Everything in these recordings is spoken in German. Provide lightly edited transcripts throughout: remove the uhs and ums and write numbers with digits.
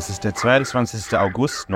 Es ist der 22. August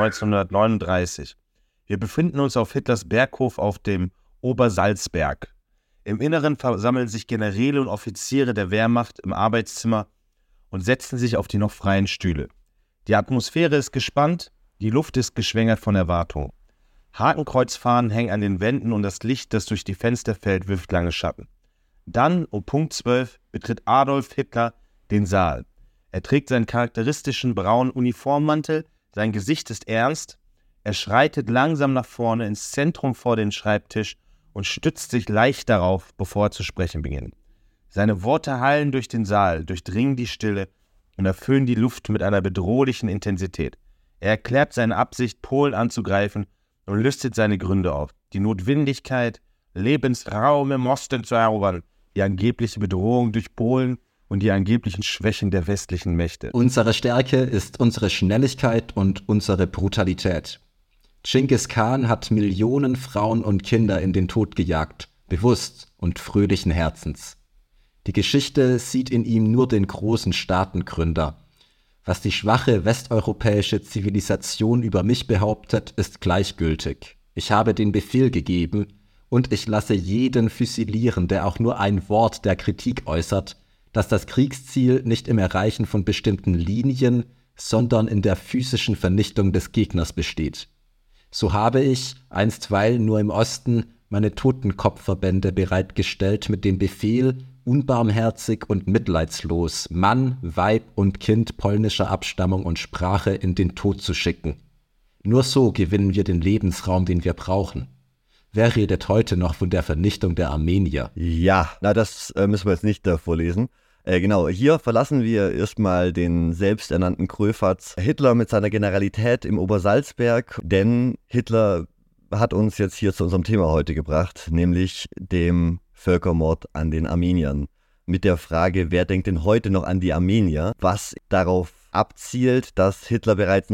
1939. Wir befinden uns auf Hitlers Berghof auf dem Obersalzberg. Im Inneren versammeln sich Generäle und Offiziere der Wehrmacht im Arbeitszimmer und setzen sich auf die noch freien Stühle. Die Atmosphäre ist gespannt, die Luft ist geschwängert von Erwartung. Hakenkreuzfahnen hängen an den Wänden und das Licht, das durch die Fenster fällt, wirft lange Schatten. Dann, um Punkt 12, betritt Adolf Hitler den Saal. Er trägt seinen charakteristischen braunen Uniformmantel, sein Gesicht ist ernst, er schreitet langsam nach vorne ins Zentrum vor den Schreibtisch und stützt sich leicht darauf, bevor er zu sprechen beginnt. Seine Worte hallen durch den Saal, durchdringen die Stille und erfüllen die Luft mit einer bedrohlichen Intensität. Er erklärt seine Absicht, Polen anzugreifen und listet seine Gründe auf. Die Notwendigkeit, Lebensraum im Osten zu erobern, die angebliche Bedrohung durch Polen und die angeblichen Schwächen der westlichen Mächte. Unsere Stärke ist unsere Schnelligkeit und unsere Brutalität. Dschingis Khan hat Millionen Frauen und Kinder in den Tod gejagt, bewusst und fröhlichen Herzens. Die Geschichte sieht in ihm nur den großen Staatengründer. Was die schwache westeuropäische Zivilisation über mich behauptet, ist gleichgültig. Ich habe den Befehl gegeben und ich lasse jeden füsilieren, der auch nur ein Wort der Kritik äußert, dass das Kriegsziel nicht im Erreichen von bestimmten Linien, sondern in der physischen Vernichtung des Gegners besteht. So habe ich, einstweilen nur im Osten, meine Totenkopfverbände bereitgestellt mit dem Befehl, unbarmherzig und mitleidslos Mann, Weib und Kind polnischer Abstammung und Sprache in den Tod zu schicken. Nur so gewinnen wir den Lebensraum, den wir brauchen. Wer redet heute noch von der Vernichtung der Armenier? Ja, das müssen wir jetzt nicht vorlesen. Genau, hier verlassen wir erstmal den selbsternannten Kröfatz Hitler mit seiner Generalität im Obersalzberg, denn Hitler hat uns jetzt hier zu unserem Thema heute gebracht, nämlich dem Völkermord an den Armeniern. Mit der Frage, wer denkt denn heute noch an die Armenier, was darauf abzielt, dass Hitler bereits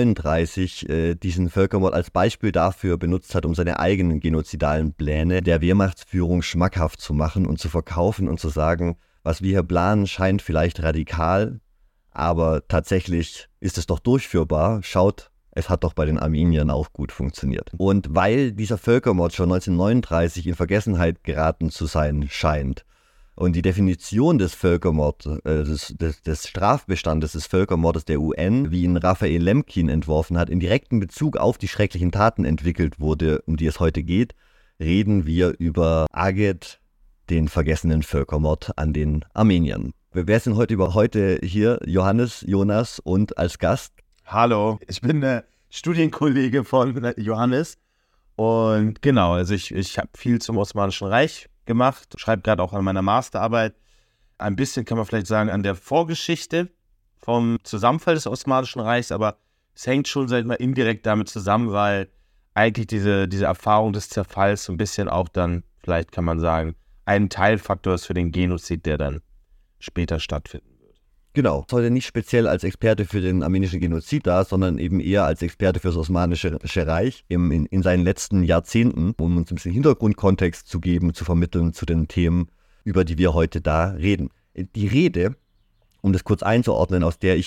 1939 diesen Völkermord als Beispiel dafür benutzt hat, um seine eigenen genozidalen Pläne der Wehrmachtsführung schmackhaft zu machen und zu verkaufen und zu sagen, was wir hier planen, scheint vielleicht radikal, aber tatsächlich ist es doch durchführbar. Schaut, es hat doch bei den Armeniern auch gut funktioniert. Und weil dieser Völkermord schon 1939 in Vergessenheit geraten zu sein scheint und die Definition des Völkermords, des Strafbestandes des Völkermordes der UN, wie ihn Raphael Lemkin entworfen hat, in direkten Bezug auf die schrecklichen Taten entwickelt wurde, um die es heute geht, reden wir über Aged, den vergessenen Völkermord an den Armeniern. Wer ist denn heute hier? Johannes, Jonas und als Gast? Hallo, ich bin der Studienkollege von Johannes und genau, also ich habe viel zum Osmanischen Reich gemacht, schreibe gerade auch an meiner Masterarbeit. Ein bisschen kann man vielleicht sagen an der Vorgeschichte vom Zusammenfall des Osmanischen Reichs, aber es hängt schon, sag ich mal, indirekt damit zusammen, weil eigentlich diese Erfahrung des Zerfalls so ein bisschen auch dann, vielleicht kann man sagen, ein Teilfaktor ist für den Genozid, der dann später stattfinden wird. Genau, heute nicht speziell als Experte für den armenischen Genozid da, sondern eben eher als Experte für das Osmanische Reich in seinen letzten Jahrzehnten, um uns ein bisschen Hintergrundkontext zu geben, zu vermitteln zu den Themen, über die wir heute da reden. Die Rede, um das kurz einzuordnen, aus der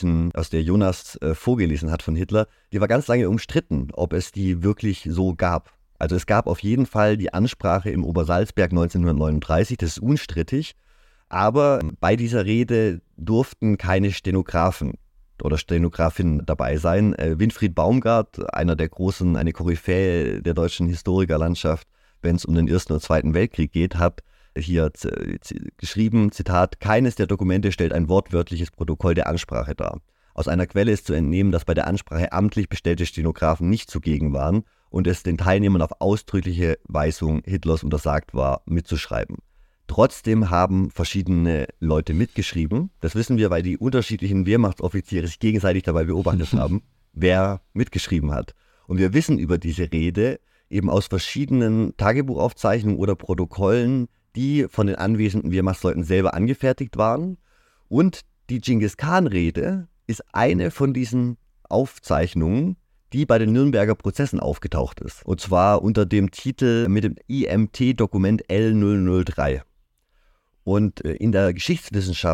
Jonas vorgelesen hat von Hitler, die war ganz lange umstritten, ob es die wirklich so gab. Also es gab auf jeden Fall die Ansprache im Obersalzberg 1939, das ist unstrittig, aber bei dieser Rede durften keine Stenografen oder Stenografinnen dabei sein. Winfried Baumgart, eine Koryphäe der deutschen Historikerlandschaft, wenn es um den Ersten und Zweiten Weltkrieg geht, hat hier geschrieben, Zitat, keines der Dokumente stellt ein wortwörtliches Protokoll der Ansprache dar. Aus einer Quelle ist zu entnehmen, dass bei der Ansprache amtlich bestellte Stenografen nicht zugegen waren und es den Teilnehmern auf ausdrückliche Weisung Hitlers untersagt war, mitzuschreiben. Trotzdem haben verschiedene Leute mitgeschrieben. Das wissen wir, weil die unterschiedlichen Wehrmachtsoffiziere sich gegenseitig dabei beobachtet haben, wer mitgeschrieben hat. Und wir wissen über diese Rede eben aus verschiedenen Tagebuchaufzeichnungen oder Protokollen, die von den anwesenden Wehrmachtsleuten selber angefertigt waren. Und die Dschingis-Khan-Rede ist eine von diesen Aufzeichnungen, die bei den Nürnberger Prozessen aufgetaucht ist. Und zwar unter dem Titel mit dem IMT-Dokument L003. Und in der Geschichtswissenschaft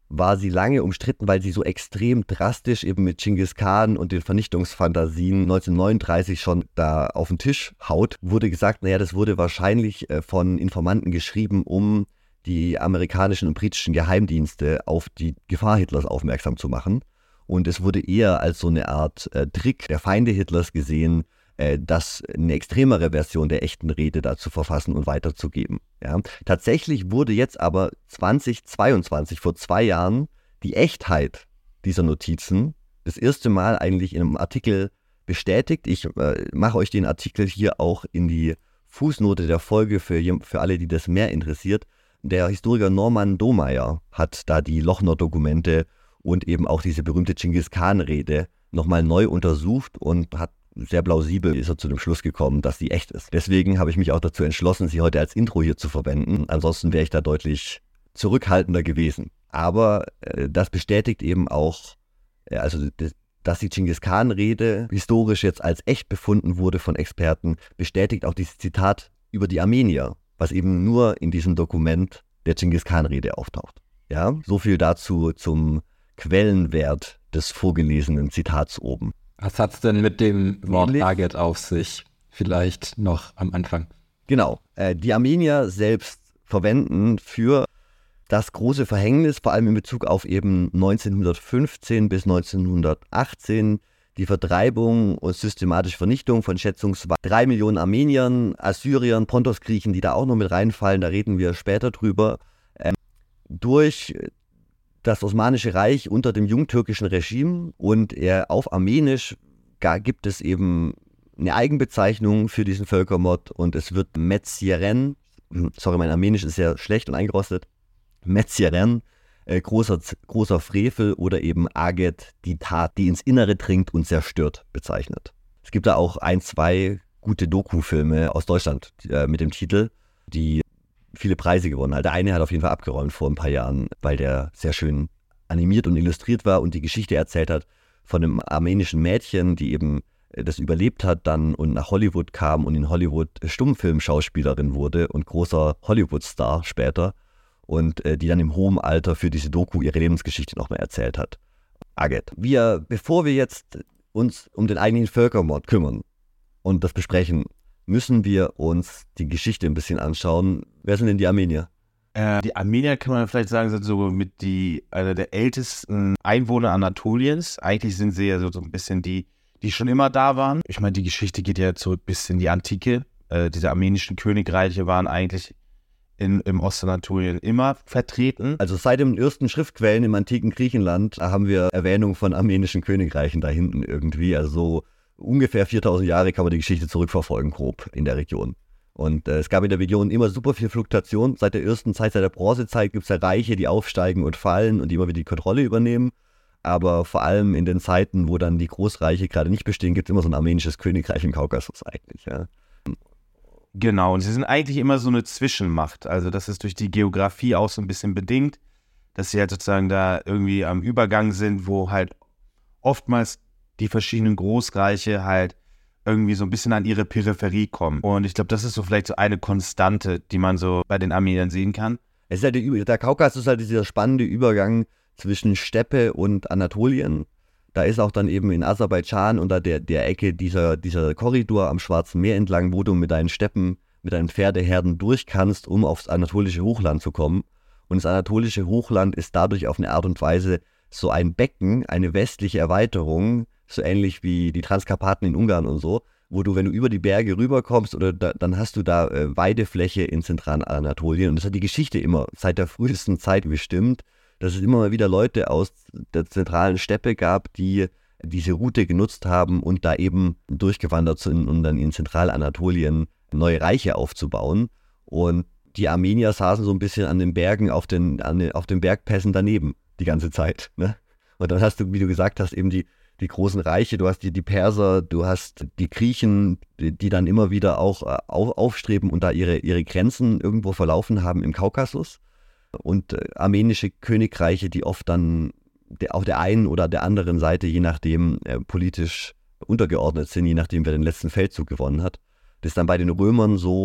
war sie lange umstritten, weil sie so extrem drastisch eben mit Genghis Khan und den Vernichtungsfantasien 1939 schon da auf den Tisch haut. Wurde gesagt, naja, das wurde wahrscheinlich von Informanten geschrieben, um die amerikanischen und britischen Geheimdienste auf die Gefahr Hitlers aufmerksam zu machen. Und es wurde eher als so eine Art Trick der Feinde Hitlers gesehen, das eine extremere Version der echten Rede da zu verfassen und weiterzugeben. Ja. Tatsächlich wurde jetzt aber 2022, vor 2 Jahren, die Echtheit dieser Notizen das erste Mal eigentlich in einem Artikel bestätigt. Ich mache euch den Artikel hier auch in die Fußnote der Folge für alle, die das mehr interessiert. Der Historiker Norman Domeyer hat da die Lochner-Dokumente und eben auch diese berühmte Genghis Khan-Rede nochmal neu untersucht und hat sehr plausibel ist er zu dem Schluss gekommen, dass sie echt ist. Deswegen habe ich mich auch dazu entschlossen, sie heute als Intro hier zu verwenden. Ansonsten wäre ich da deutlich zurückhaltender gewesen. Aber das bestätigt eben auch, dass die Genghis Khan-Rede historisch jetzt als echt befunden wurde von Experten, bestätigt auch dieses Zitat über die Armenier, was eben nur in diesem Dokument der Genghis Khan-Rede auftaucht. Ja, so viel dazu zum Quellenwert des vorgelesenen Zitats oben. Was hat es denn mit dem Wort Target auf sich? Vielleicht noch am Anfang. Genau, die Armenier selbst verwenden für das große Verhängnis, vor allem in Bezug auf eben 1915 bis 1918, die Vertreibung und systematische Vernichtung von schätzungsweise 3 Millionen Armeniern, Assyriern, Pontos-Griechen, die da auch noch mit reinfallen, da reden wir später drüber, durch das Osmanische Reich unter dem jungtürkischen Regime und auf Armenisch gibt es eben eine Eigenbezeichnung für diesen Völkermord und es wird Metzgeren, sorry, mein Armenisch ist sehr schlecht und eingerostet, Metzgeren, großer Frevel oder eben Aget, die Tat, die ins Innere dringt und zerstört, bezeichnet. Es gibt da auch 1, 2 gute Doku-Filme aus Deutschland mit dem Titel, die viele Preise gewonnen hat. Der eine hat auf jeden Fall abgeräumt vor ein paar Jahren, weil der sehr schön animiert und illustriert war und die Geschichte erzählt hat von einem armenischen Mädchen, die eben das überlebt hat dann und nach Hollywood kam und in Hollywood Stummfilmschauspielerin wurde und großer Hollywood-Star später und die dann im hohen Alter für diese Doku ihre Lebensgeschichte nochmal erzählt hat. Aget. Bevor wir jetzt uns um den eigentlichen Völkermord kümmern und das besprechen, müssen wir uns die Geschichte ein bisschen anschauen. Wer sind denn die Armenier? Die Armenier, kann man vielleicht sagen, sind so mit einer der ältesten Einwohner Anatoliens. Eigentlich sind sie ja so ein bisschen die schon immer da waren. Ich meine, die Geschichte geht ja zurück bis in die Antike. Diese armenischen Königreiche waren eigentlich im Ostanatolien immer vertreten. Also seit den ersten Schriftquellen im antiken Griechenland haben wir Erwähnung von armenischen Königreichen da hinten irgendwie. Also so ungefähr 4000 Jahre kann man die Geschichte zurückverfolgen, grob in der Region. Und es gab in der Region immer super viel Fluktuation. Seit der ersten Zeit, seit der Bronzezeit gibt es ja Reiche, die aufsteigen und fallen und die immer wieder die Kontrolle übernehmen. Aber vor allem in den Zeiten, wo dann die Großreiche gerade nicht bestehen, gibt es immer so ein armenisches Königreich im Kaukasus eigentlich. Ja. Genau, und sie sind eigentlich immer so eine Zwischenmacht. Also das ist durch die Geografie auch so ein bisschen bedingt, dass sie halt sozusagen da irgendwie am Übergang sind, wo halt oftmals die verschiedenen Großreiche halt irgendwie so ein bisschen an ihre Peripherie kommen. Und ich glaube, das ist so vielleicht so eine Konstante, die man so bei den Armeniern sehen kann. Es ist halt der Kaukasus ist halt dieser spannende Übergang zwischen Steppe und Anatolien. Da ist auch dann eben in Aserbaidschan unter der Ecke dieser Korridor am Schwarzen Meer entlang, wo du mit deinen Steppen, mit deinen Pferdeherden durch kannst, um aufs anatolische Hochland zu kommen. Und das anatolische Hochland ist dadurch auf eine Art und Weise so ein Becken, eine westliche Erweiterung, so ähnlich wie die Transkarpaten in Ungarn und so, wo du, wenn du über die Berge rüberkommst, dann hast du da Weidefläche in Zentralanatolien. Und das hat die Geschichte immer seit der frühesten Zeit bestimmt, dass es immer mal wieder Leute aus der zentralen Steppe gab, die diese Route genutzt haben und da eben durchgewandert sind, um dann in Zentralanatolien neue Reiche aufzubauen. Und die Armenier saßen so ein bisschen an den Bergen, auf den Bergpässen daneben die ganze Zeit. Ne? Und dann hast du, wie du gesagt hast, eben die großen Reiche, du hast die Perser, du hast die Griechen, die dann immer wieder auch aufstreben und da ihre Grenzen irgendwo verlaufen haben im Kaukasus. Und armenische Königreiche, die oft dann auf der einen oder der anderen Seite, je nachdem, politisch untergeordnet sind, je nachdem, wer den letzten Feldzug gewonnen hat. Das ist dann bei den Römern so,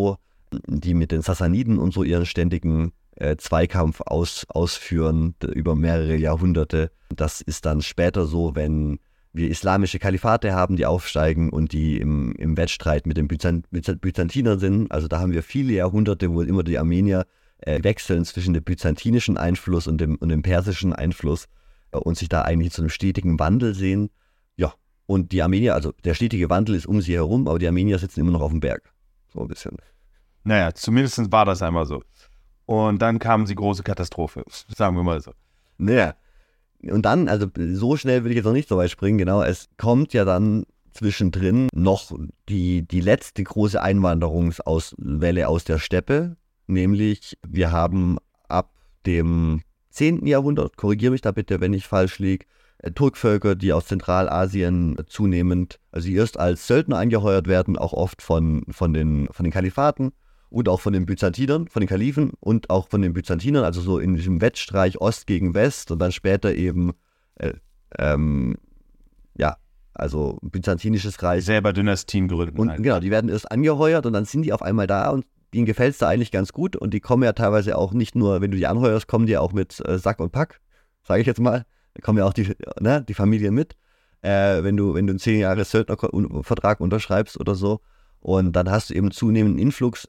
die mit den Sassaniden und so ihren ständigen Zweikampf ausführen über mehrere Jahrhunderte. Das ist dann später so, wenn wir islamische Kalifate haben, die aufsteigen und die im Wettstreit mit den Byzantinern sind. Also da haben wir viele Jahrhunderte, wo immer die Armenier wechseln zwischen dem byzantinischen Einfluss und dem persischen Einfluss und sich da eigentlich zu einem stetigen Wandel sehen. Ja, und die Armenier, also der stetige Wandel ist um sie herum, aber die Armenier sitzen immer noch auf dem Berg. So ein bisschen. Naja, zumindest war das einmal so. Und dann kam die große Katastrophe, sagen wir mal so. Naja, und dann, also so schnell will ich jetzt noch nicht so weit springen, genau, es kommt ja dann zwischendrin noch die letzte große Einwanderungswelle aus der Steppe, nämlich wir haben ab dem 10. Jahrhundert, korrigiere mich da bitte, wenn ich falsch liege, Turkvölker, die aus Zentralasien zunehmend, also die erst als Söldner angeheuert werden, auch oft von den Kalifaten und auch von den Byzantinern, von den Kalifen und auch von den Byzantinern, also so in diesem Wettstreich Ost gegen West und dann später eben, also byzantinisches Reich. Selber Dynastien gründen. Und genau, die werden erst angeheuert und dann sind die auf einmal da und denen gefällt es da eigentlich ganz gut und die kommen ja teilweise auch nicht nur, wenn du die anheuerst, kommen die auch mit Sack und Pack, sage ich jetzt mal. Da kommen ja auch die Familien mit, wenn du einen 10 Jahre Söldnervertrag unterschreibst oder so. Und dann hast du eben zunehmend Influx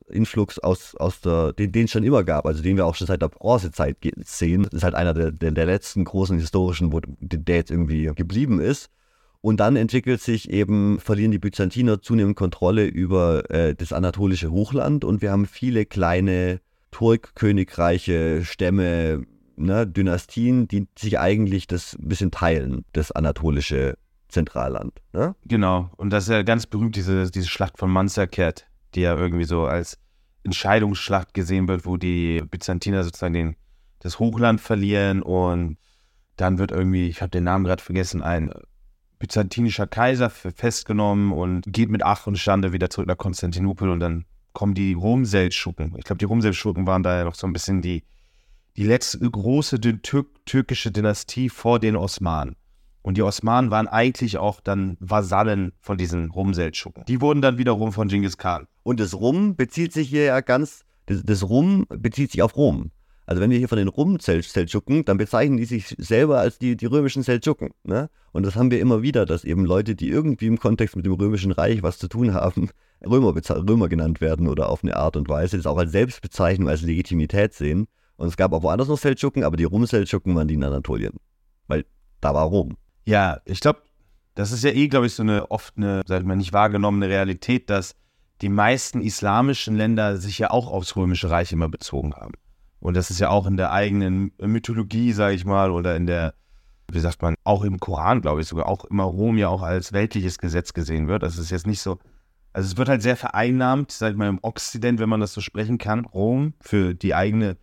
den es schon immer gab, also den wir auch schon seit der Bronzezeit sehen. Das ist halt einer der letzten großen historischen, der jetzt irgendwie geblieben ist. Und dann verlieren die Byzantiner zunehmend Kontrolle über das anatolische Hochland und wir haben viele kleine Turkkönigreiche, Stämme, Dynastien, die sich eigentlich das ein bisschen teilen, das anatolische Zentralland. Ne? Genau, und das ist ja ganz berühmt, diese Schlacht von Manzikert, die ja irgendwie so als Entscheidungsschlacht gesehen wird, wo die Byzantiner sozusagen das Hochland verlieren und dann wird irgendwie, ich habe den Namen gerade vergessen, ein byzantinischer Kaiser festgenommen und geht mit Ach und Schande wieder zurück nach Konstantinopel und dann kommen die Rum-Seldschuken. Ich glaube, die Rum-Seldschuken waren da ja noch so ein bisschen die letzte große türkische Dynastie vor den Osmanen. Und die Osmanen waren eigentlich auch dann Vasallen von diesen Rum-Seldschuken. Die wurden dann wiederum von Genghis Khan. Und das Rum bezieht sich hier ja das Rum bezieht sich auf Rom. Also wenn wir hier von den Rum-Seldschuken, dann bezeichnen die sich selber als die römischen Seldschuken. Ne? Und das haben wir immer wieder, dass eben Leute, die irgendwie im Kontext mit dem Römischen Reich was zu tun haben, Römer genannt werden oder auf eine Art und Weise, das auch als Selbstbezeichnung, als Legitimität sehen. Und es gab auch woanders noch Seldschuken, aber die Rum-Seldschuken waren die in Anatolien. Weil da war Rom. Ja, ich glaube, das ist ja glaube ich, so oft eine, sag ich mal, nicht wahrgenommene Realität, dass die meisten islamischen Länder sich ja auch aufs Römische Reich immer bezogen haben. Und das ist ja auch in der eigenen Mythologie, sage ich mal, oder in der, wie sagt man, auch im Koran, glaube ich, sogar auch immer Rom ja auch als weltliches Gesetz gesehen wird. Das ist jetzt nicht so, also es wird halt sehr vereinnahmt, sag ich mal, im Okzident, wenn man das so sprechen kann, Rom für die eigene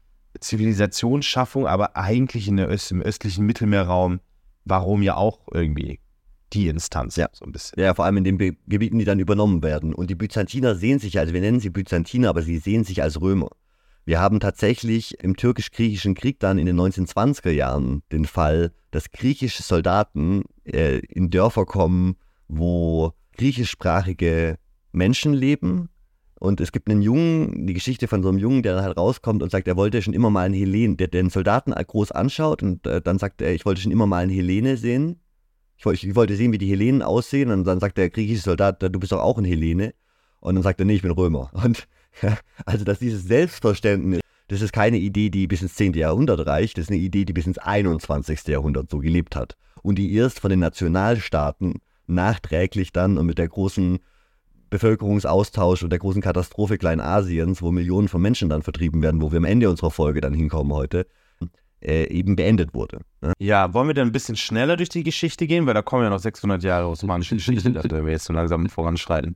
Zivilisationsschaffung, aber eigentlich im östlichen Mittelmeerraum war Rom ja auch irgendwie die Instanz, ja. So ein bisschen. Ja, vor allem in den Gebieten, die dann übernommen werden. Und die Byzantiner sehen sich, also wir nennen sie Byzantiner, aber sie sehen sich als Römer. Wir haben tatsächlich im türkisch-griechischen Krieg dann in den 1920er Jahren den Fall, dass griechische Soldaten in Dörfer kommen, wo griechischsprachige Menschen leben. Und es gibt die Geschichte von so einem Jungen, der dann halt rauskommt und sagt, er wollte schon immer mal einen Hellene, der den Soldaten groß anschaut und dann sagt er, ich wollte schon immer mal einen Hellene sehen. Ich wollte sehen, wie die Hellenen aussehen. Und dann sagt der griechische Soldat, du bist doch auch ein Hellene. Und dann sagt er, nee, ich bin Römer. Und also, dass dieses Selbstverständnis, das ist keine Idee, die bis ins 10. Jahrhundert reicht, das ist eine Idee, die bis ins 21. Jahrhundert so gelebt hat. Und die erst von den Nationalstaaten nachträglich dann und mit der großen Bevölkerungsaustausch und der großen Katastrophe Kleinasiens, wo Millionen von Menschen dann vertrieben werden, wo wir am Ende unserer Folge dann hinkommen heute, eben beendet wurde. Ne? Ja, wollen wir dann ein bisschen schneller durch die Geschichte gehen? Weil da kommen ja noch 600 Jahre osmanische Geschichte, wenn wir jetzt so langsam voranschreiten.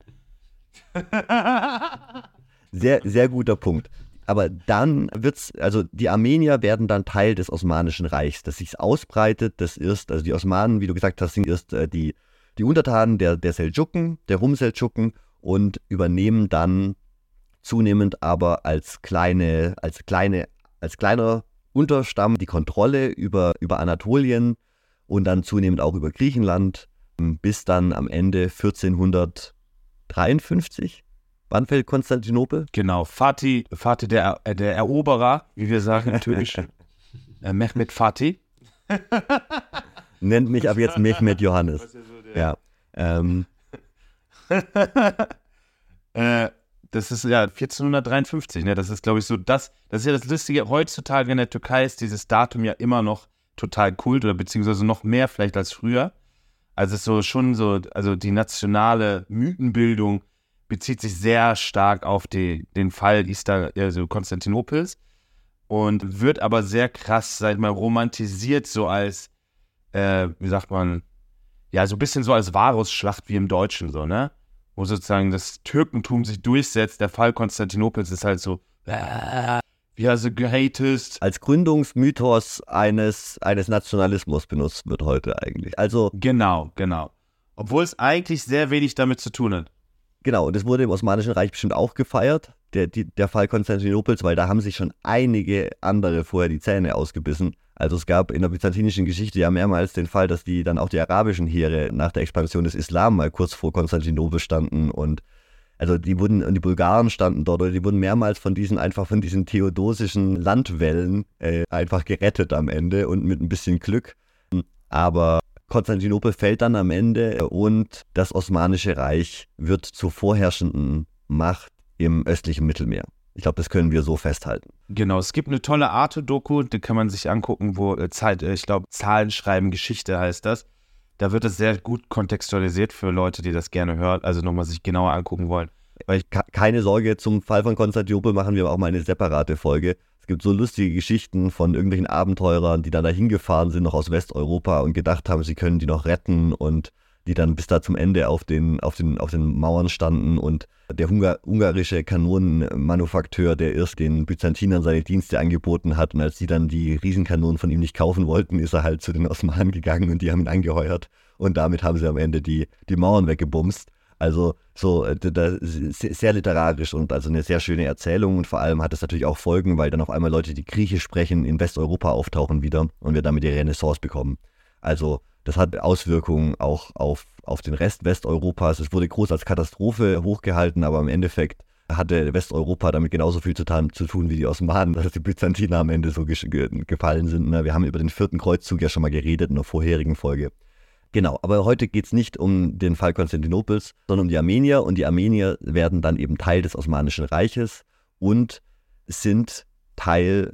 Sehr, sehr guter Punkt. Aber dann also die Armenier werden dann Teil des Osmanischen Reichs, das sich ausbreitet, also die Osmanen, wie du gesagt hast, sind erst die Untertanen der Seldschuken, der Rum-Seldschuken und übernehmen dann zunehmend aber als kleiner Unterstamm die Kontrolle über Anatolien und dann zunehmend auch über Griechenland, bis dann am Ende 1453 Wann fällt Konstantinopel? Genau, Fatih der Eroberer, wie wir sagen im Türkischen. Mehmet Fatih. Nennt mich ab jetzt Mehmet Johannes. Ja. Das ist ja 1453, ne? Das ist, glaube ich, so das ist ja das Lustige. Heutzutage in der Türkei ist dieses Datum ja immer noch total Kult oder beziehungsweise noch mehr vielleicht als früher. Also es ist so schon so, also die nationale Mythenbildung bezieht sich sehr stark auf den Fall also Konstantinopels und wird aber sehr krass, sag ich mal, romantisiert, so als, wie sagt man, ja, so ein bisschen so als Varusschlacht wie im Deutschen, so, ne? Wo sozusagen das Türkentum sich durchsetzt. Der Fall Konstantinopels ist halt so, wie are the greatest. Als Gründungsmythos eines Nationalismus benutzt wird heute eigentlich. Also Genau. Obwohl es eigentlich sehr wenig damit zu tun hat. genau, und das wurde im Osmanischen Reich bestimmt auch gefeiert, der Fall Konstantinopels, weil da haben sich schon einige andere vorher die Zähne ausgebissen. Also es gab in der byzantinischen Geschichte ja mehrmals den Fall, dass dann auch die arabischen Heere nach der Expansion des Islam mal kurz vor Konstantinopel standen und die Bulgaren standen dort, oder die wurden mehrmals von diesen theodosischen Landwellen einfach gerettet am Ende und mit ein bisschen Glück. Aber Konstantinopel fällt dann am Ende und das Osmanische Reich wird zur vorherrschenden Macht im östlichen Mittelmeer. Ich glaube, das können wir so festhalten. Genau, es gibt eine tolle Arte-Doku, die kann man sich angucken, wo Zahlen schreiben, Geschichte heißt das. Da wird es sehr gut kontextualisiert für Leute, die das gerne hören, also nochmal sich genauer angucken wollen. Keine Sorge, zum Fall von Konstantinopel machen wir auch mal eine separate Folge. Es gibt so lustige Geschichten von irgendwelchen Abenteurern, die dann da hingefahren sind, noch aus Westeuropa und gedacht haben, sie können die noch retten und die dann bis da zum Ende auf den Mauern standen und der ungarische Kanonenmanufakteur, der erst den Byzantinern seine Dienste angeboten hat und als die dann die Riesenkanonen von ihm nicht kaufen wollten, ist er halt zu den Osmanen gegangen und die haben ihn angeheuert und damit haben sie am Ende die Mauern weggebumst. Also so sehr literarisch und also eine sehr schöne Erzählung und vor allem hat es natürlich auch Folgen, weil dann auf einmal Leute, die Griechisch sprechen, in Westeuropa auftauchen wieder und wir damit die Renaissance bekommen. Also das hat Auswirkungen auch auf den Rest Westeuropas. Es wurde groß als Katastrophe hochgehalten, aber im Endeffekt hatte Westeuropa damit genauso viel zu tun wie die Osmanen, dass die Byzantiner am Ende so gefallen sind. Wir haben über den 4. Kreuzzug ja schon mal geredet in der vorherigen Folge. Genau, aber heute geht es nicht um den Fall Konstantinopels, sondern um die Armenier und die Armenier werden dann eben Teil des Osmanischen Reiches und sind Teil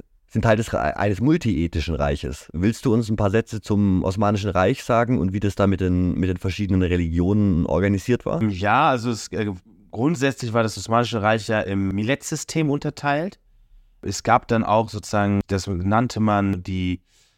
eines multiethnischen Reiches. Willst du uns ein paar Sätze zum Osmanischen Reich sagen und wie das da mit den verschiedenen Religionen organisiert war? Ja, also grundsätzlich war das Osmanische Reich ja im Millet-System unterteilt. Es gab dann auch sozusagen, das nannte man die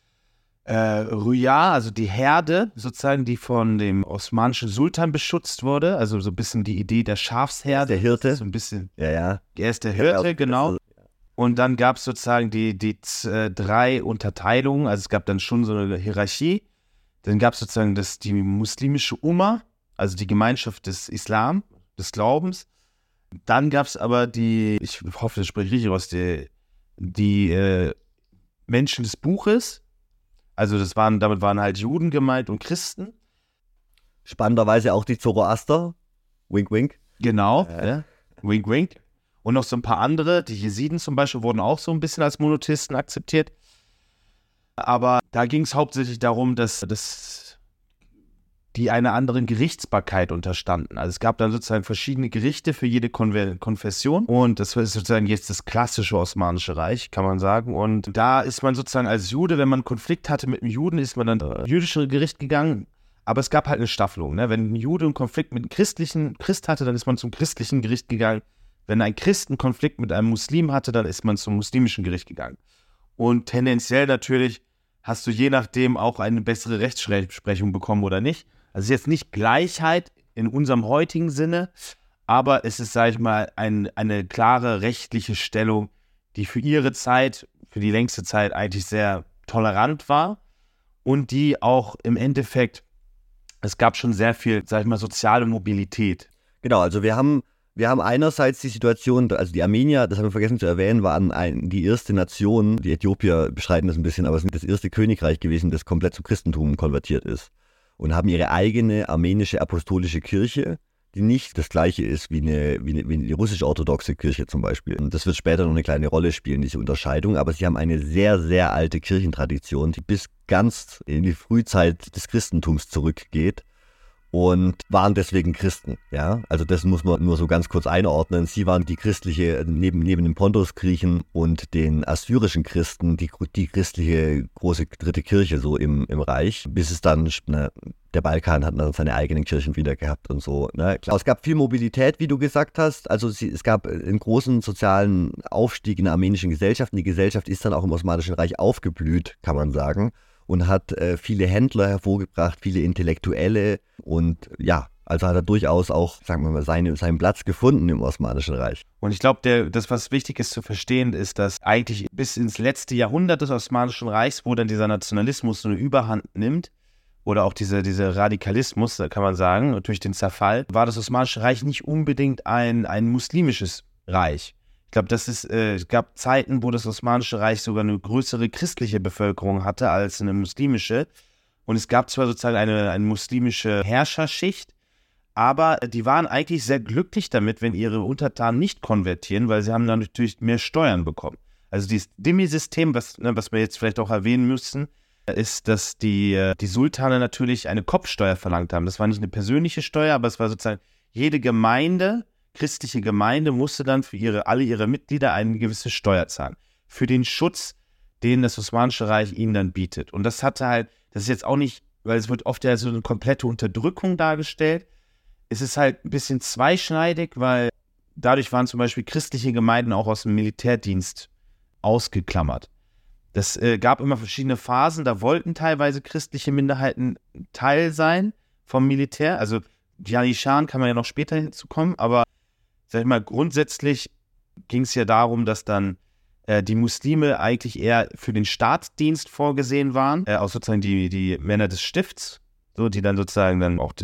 Rüya, also die Herde, sozusagen, die von dem osmanischen Sultan beschützt wurde. Also so ein bisschen die Idee der Schafsherde. Der Hirte. So ein bisschen. Ja. Er ist der Hirte, genau. Und dann gab es sozusagen die 3 Unterteilungen. Also es gab dann schon so eine Hierarchie. Dann gab es sozusagen die muslimische Umma, also die Gemeinschaft des Islam, des Glaubens. Dann gab es aber ich hoffe, das spreche ich richtig aus, die Menschen des Buches. Also damit waren halt Juden gemeint und Christen. Spannenderweise auch die Zoroaster. Wink, wink. Genau, ja. Wink, wink. Und noch so ein paar andere, die Jesiden zum Beispiel, wurden auch so ein bisschen als Monotheisten akzeptiert. Aber da ging es hauptsächlich darum, dass die einer anderen Gerichtsbarkeit unterstanden. Also es gab dann sozusagen verschiedene Gerichte für jede Konfession und das ist sozusagen jetzt das klassische Osmanische Reich, kann man sagen. Und da ist man sozusagen als Jude, wenn man einen Konflikt hatte mit einem Juden, ist man dann ins jüdische Gericht gegangen. Aber es gab halt eine Staffelung. Ne? Wenn ein Jude einen Konflikt mit einem Christ hatte, dann ist man zum christlichen Gericht gegangen. Wenn ein Christ einen Konflikt mit einem Muslim hatte, dann ist man zum muslimischen Gericht gegangen. Und tendenziell natürlich hast du je nachdem auch eine bessere Rechtsprechung bekommen oder nicht. Also jetzt nicht Gleichheit in unserem heutigen Sinne, aber es ist, sage ich mal, eine klare rechtliche Stellung, die für ihre Zeit, für die längste Zeit eigentlich sehr tolerant war und die auch im Endeffekt, es gab schon sehr viel, sage ich mal, soziale Mobilität. Genau, also wir haben einerseits die Situation, also die Armenier, das haben wir vergessen zu erwähnen, waren die erste Nation, die Äthiopier beschreiten das ein bisschen, aber es ist das erste Königreich gewesen, das komplett zum Christentum konvertiert ist. Und haben ihre eigene armenische apostolische Kirche, die nicht das gleiche ist wie die russisch-orthodoxe Kirche zum Beispiel. Und das wird später noch eine kleine Rolle spielen, diese Unterscheidung. Aber sie haben eine sehr, sehr alte Kirchentradition, die bis ganz in die Frühzeit des Christentums zurückgeht. Und waren deswegen Christen, ja. Also das muss man nur so ganz kurz einordnen. Sie waren die christliche, neben den Pontus-Griechen und den assyrischen Christen, die christliche große dritte Kirche so im Reich, bis es dann, der Balkan hat dann seine eigenen Kirchen wieder gehabt und so. Ne? Klar. Es gab viel Mobilität, wie du gesagt hast. Also es gab einen großen sozialen Aufstieg in der armenischen Gesellschaft. Und die Gesellschaft ist dann auch im Osmanischen Reich aufgeblüht, kann man sagen. Und hat viele Händler hervorgebracht, viele Intellektuelle und ja, also hat er durchaus auch, sagen wir mal, seinen Platz gefunden im Osmanischen Reich. Und ich glaube, das, was wichtig ist zu verstehen, ist, dass eigentlich bis ins letzte Jahrhundert des Osmanischen Reichs, wo dann dieser Nationalismus so eine Überhand nimmt, oder auch dieser Radikalismus, kann man sagen, durch den Zerfall, war das Osmanische Reich nicht unbedingt ein muslimisches Reich. Ich glaube, es gab Zeiten, wo das Osmanische Reich sogar eine größere christliche Bevölkerung hatte als eine muslimische. Und es gab zwar sozusagen eine muslimische Herrscherschicht, aber die waren eigentlich sehr glücklich damit, wenn ihre Untertanen nicht konvertieren, weil sie haben dann natürlich mehr Steuern bekommen. Also dieses Dhimmi-System, was wir jetzt vielleicht auch erwähnen müssen, ist, dass die Sultane natürlich eine Kopfsteuer verlangt haben. Das war nicht eine persönliche Steuer, aber es war sozusagen jede christliche Gemeinde musste dann für alle ihre Mitglieder eine gewisse Steuer zahlen. Für den Schutz, den das Osmanische Reich ihnen dann bietet. Und das ist jetzt auch nicht, weil es wird oft ja so eine komplette Unterdrückung dargestellt. Es ist halt ein bisschen zweischneidig, weil dadurch waren zum Beispiel christliche Gemeinden auch aus dem Militärdienst ausgeklammert. Das gab immer verschiedene Phasen, da wollten teilweise christliche Minderheiten Teil sein vom Militär. Also Janitscharen kann man ja noch später hinzukommen, aber sag ich mal, grundsätzlich ging es ja darum, dass dann die Muslime eigentlich eher für den Staatsdienst vorgesehen waren, auch sozusagen die Männer des Stifts, so, die dann sozusagen dann auch,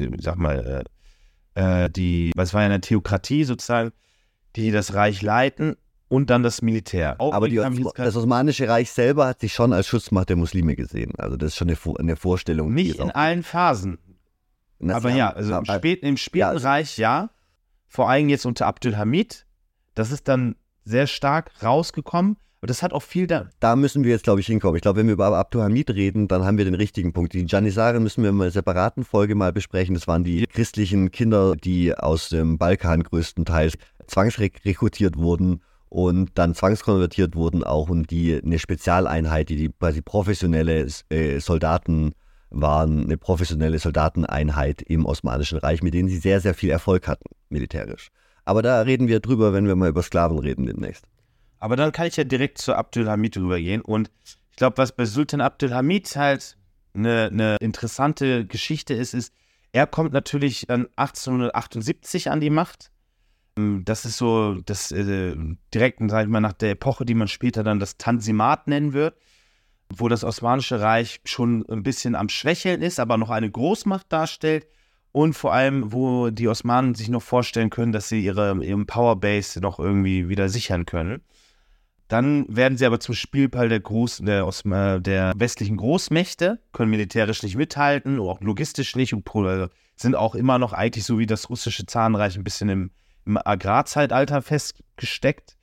was war ja eine Theokratie sozusagen, die das Reich leiten und dann das Militär. Aber das Osmanische Reich selber hat sich schon als Schutzmacht der Muslime gesehen. Also das ist schon eine Vorstellung. Nicht in allen Phasen. Aber ja, also im späten Reich, ja. Vor allem jetzt unter Abdülhamid, das ist dann sehr stark rausgekommen, aber das hat auch viel Da müssen wir jetzt, glaube ich, hinkommen. Ich glaube, wenn wir über Abdülhamid reden, dann haben wir den richtigen Punkt. Die Janissaren müssen wir in einer separaten Folge mal besprechen. Das waren die christlichen Kinder, die aus dem Balkan größtenteils zwangsrekrutiert wurden und dann zwangskonvertiert wurden auch und die eine Spezialeinheit, die quasi professionelle Soldaten waren, eine professionelle Soldateneinheit im Osmanischen Reich, mit denen sie sehr, sehr viel Erfolg hatten, militärisch. Aber da reden wir drüber, wenn wir mal über Sklaven reden demnächst. Aber dann kann ich ja direkt zu Abdülhamid rübergehen. Und ich glaube, was bei Sultan Abdülhamid halt eine interessante Geschichte ist, er kommt natürlich dann 1878 an die Macht. Das ist so direkt, sag ich mal, nach der Epoche, die man später dann das Tanzimat nennen wird, wo das Osmanische Reich schon ein bisschen am Schwächeln ist, aber noch eine Großmacht darstellt und vor allem, wo die Osmanen sich noch vorstellen können, dass sie ihren Powerbase noch irgendwie wieder sichern können. Dann werden sie aber zum Spielball der westlichen Großmächte, können militärisch nicht mithalten oder auch logistisch nicht und sind auch immer noch eigentlich so wie das russische Zarenreich ein bisschen im Agrarzeitalter festgesteckt.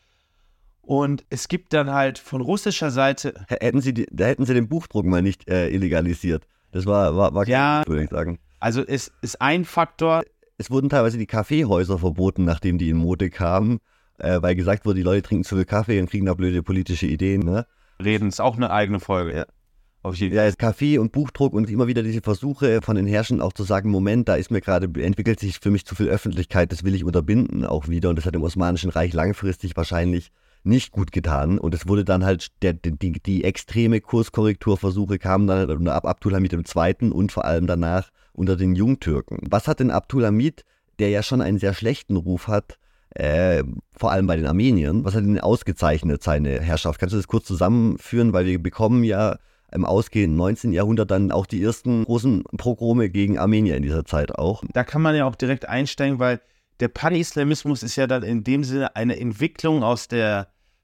Und es gibt dann halt von russischer Seite... Hätten sie den Buchdruck mal nicht illegalisiert. Das war ja, würde ich sagen. Also es ist ein Faktor. Es wurden teilweise die Kaffeehäuser verboten, nachdem die in Mode kamen, weil gesagt wurde, die Leute trinken zu viel Kaffee und kriegen da blöde politische Ideen. Ne? Reden ist auch eine eigene Folge. Ja. Auf jeden Fall. Ja, Kaffee und Buchdruck und immer wieder diese Versuche von den Herrschern auch zu sagen, Moment, entwickelt sich für mich zu viel Öffentlichkeit, das will ich unterbinden auch wieder. Und das hat im Osmanischen Reich langfristig wahrscheinlich nicht gut getan. Und es wurde dann halt, die extreme Kurskorrekturversuche kamen dann halt ab Abdülhamid II. Und vor allem danach unter den Jungtürken. Was hat denn Abdülhamid, der ja schon einen sehr schlechten Ruf hat, vor allem bei den Armeniern, was hat ihn ausgezeichnet, seine Herrschaft? Kannst du das kurz zusammenführen? Weil wir bekommen ja im ausgehenden 19. Jahrhundert dann auch die ersten großen Pogrome gegen Armenier in dieser Zeit auch. Da kann man ja auch direkt einsteigen, weil der Pan-Islamismus ist ja dann in dem Sinne eine Entwicklung aus der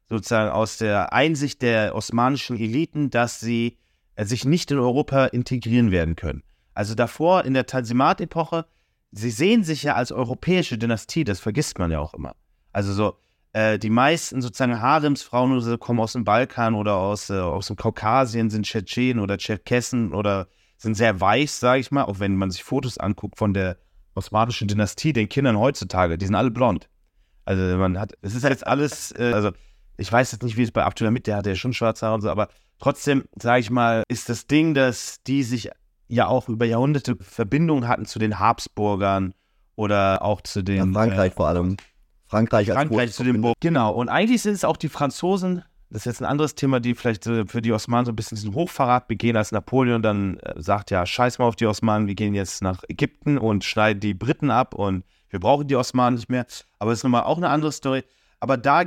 Einsicht der osmanischen Eliten, dass sie sich nicht in Europa integrieren werden können. Also davor in der Tanzimat-Epoche sie sehen sich ja als europäische Dynastie, das vergisst man ja auch immer. Also so, die meisten sozusagen Haremsfrauen oder so kommen aus dem Balkan oder aus dem Kaukasien, sind Tschetschenen oder Tscherkessen oder sind sehr weiß, sage ich mal, auch wenn man sich Fotos anguckt von der osmanischen Dynastie, den Kindern heutzutage, die sind alle blond. Also es ist jetzt alles, also ich weiß jetzt nicht, wie es bei Abdülhamid, der hatte ja schon schwarze Haare und so, aber trotzdem, sage ich mal, ist das Ding, dass die sich ja auch über Jahrhunderte Verbindungen hatten zu den Habsburgern oder auch zu den... Frankreich vor allem. Frankreich zu den Genau, und eigentlich sind es auch die Franzosen, das ist jetzt ein anderes Thema, die vielleicht für die Osmanen so ein bisschen diesen Hochverrat begehen, als Napoleon dann sagt, ja, scheiß mal auf die Osmanen, wir gehen jetzt nach Ägypten und schneiden die Briten ab und wir brauchen die Osmanen nicht mehr. Aber das ist nochmal auch eine andere Story. Aber da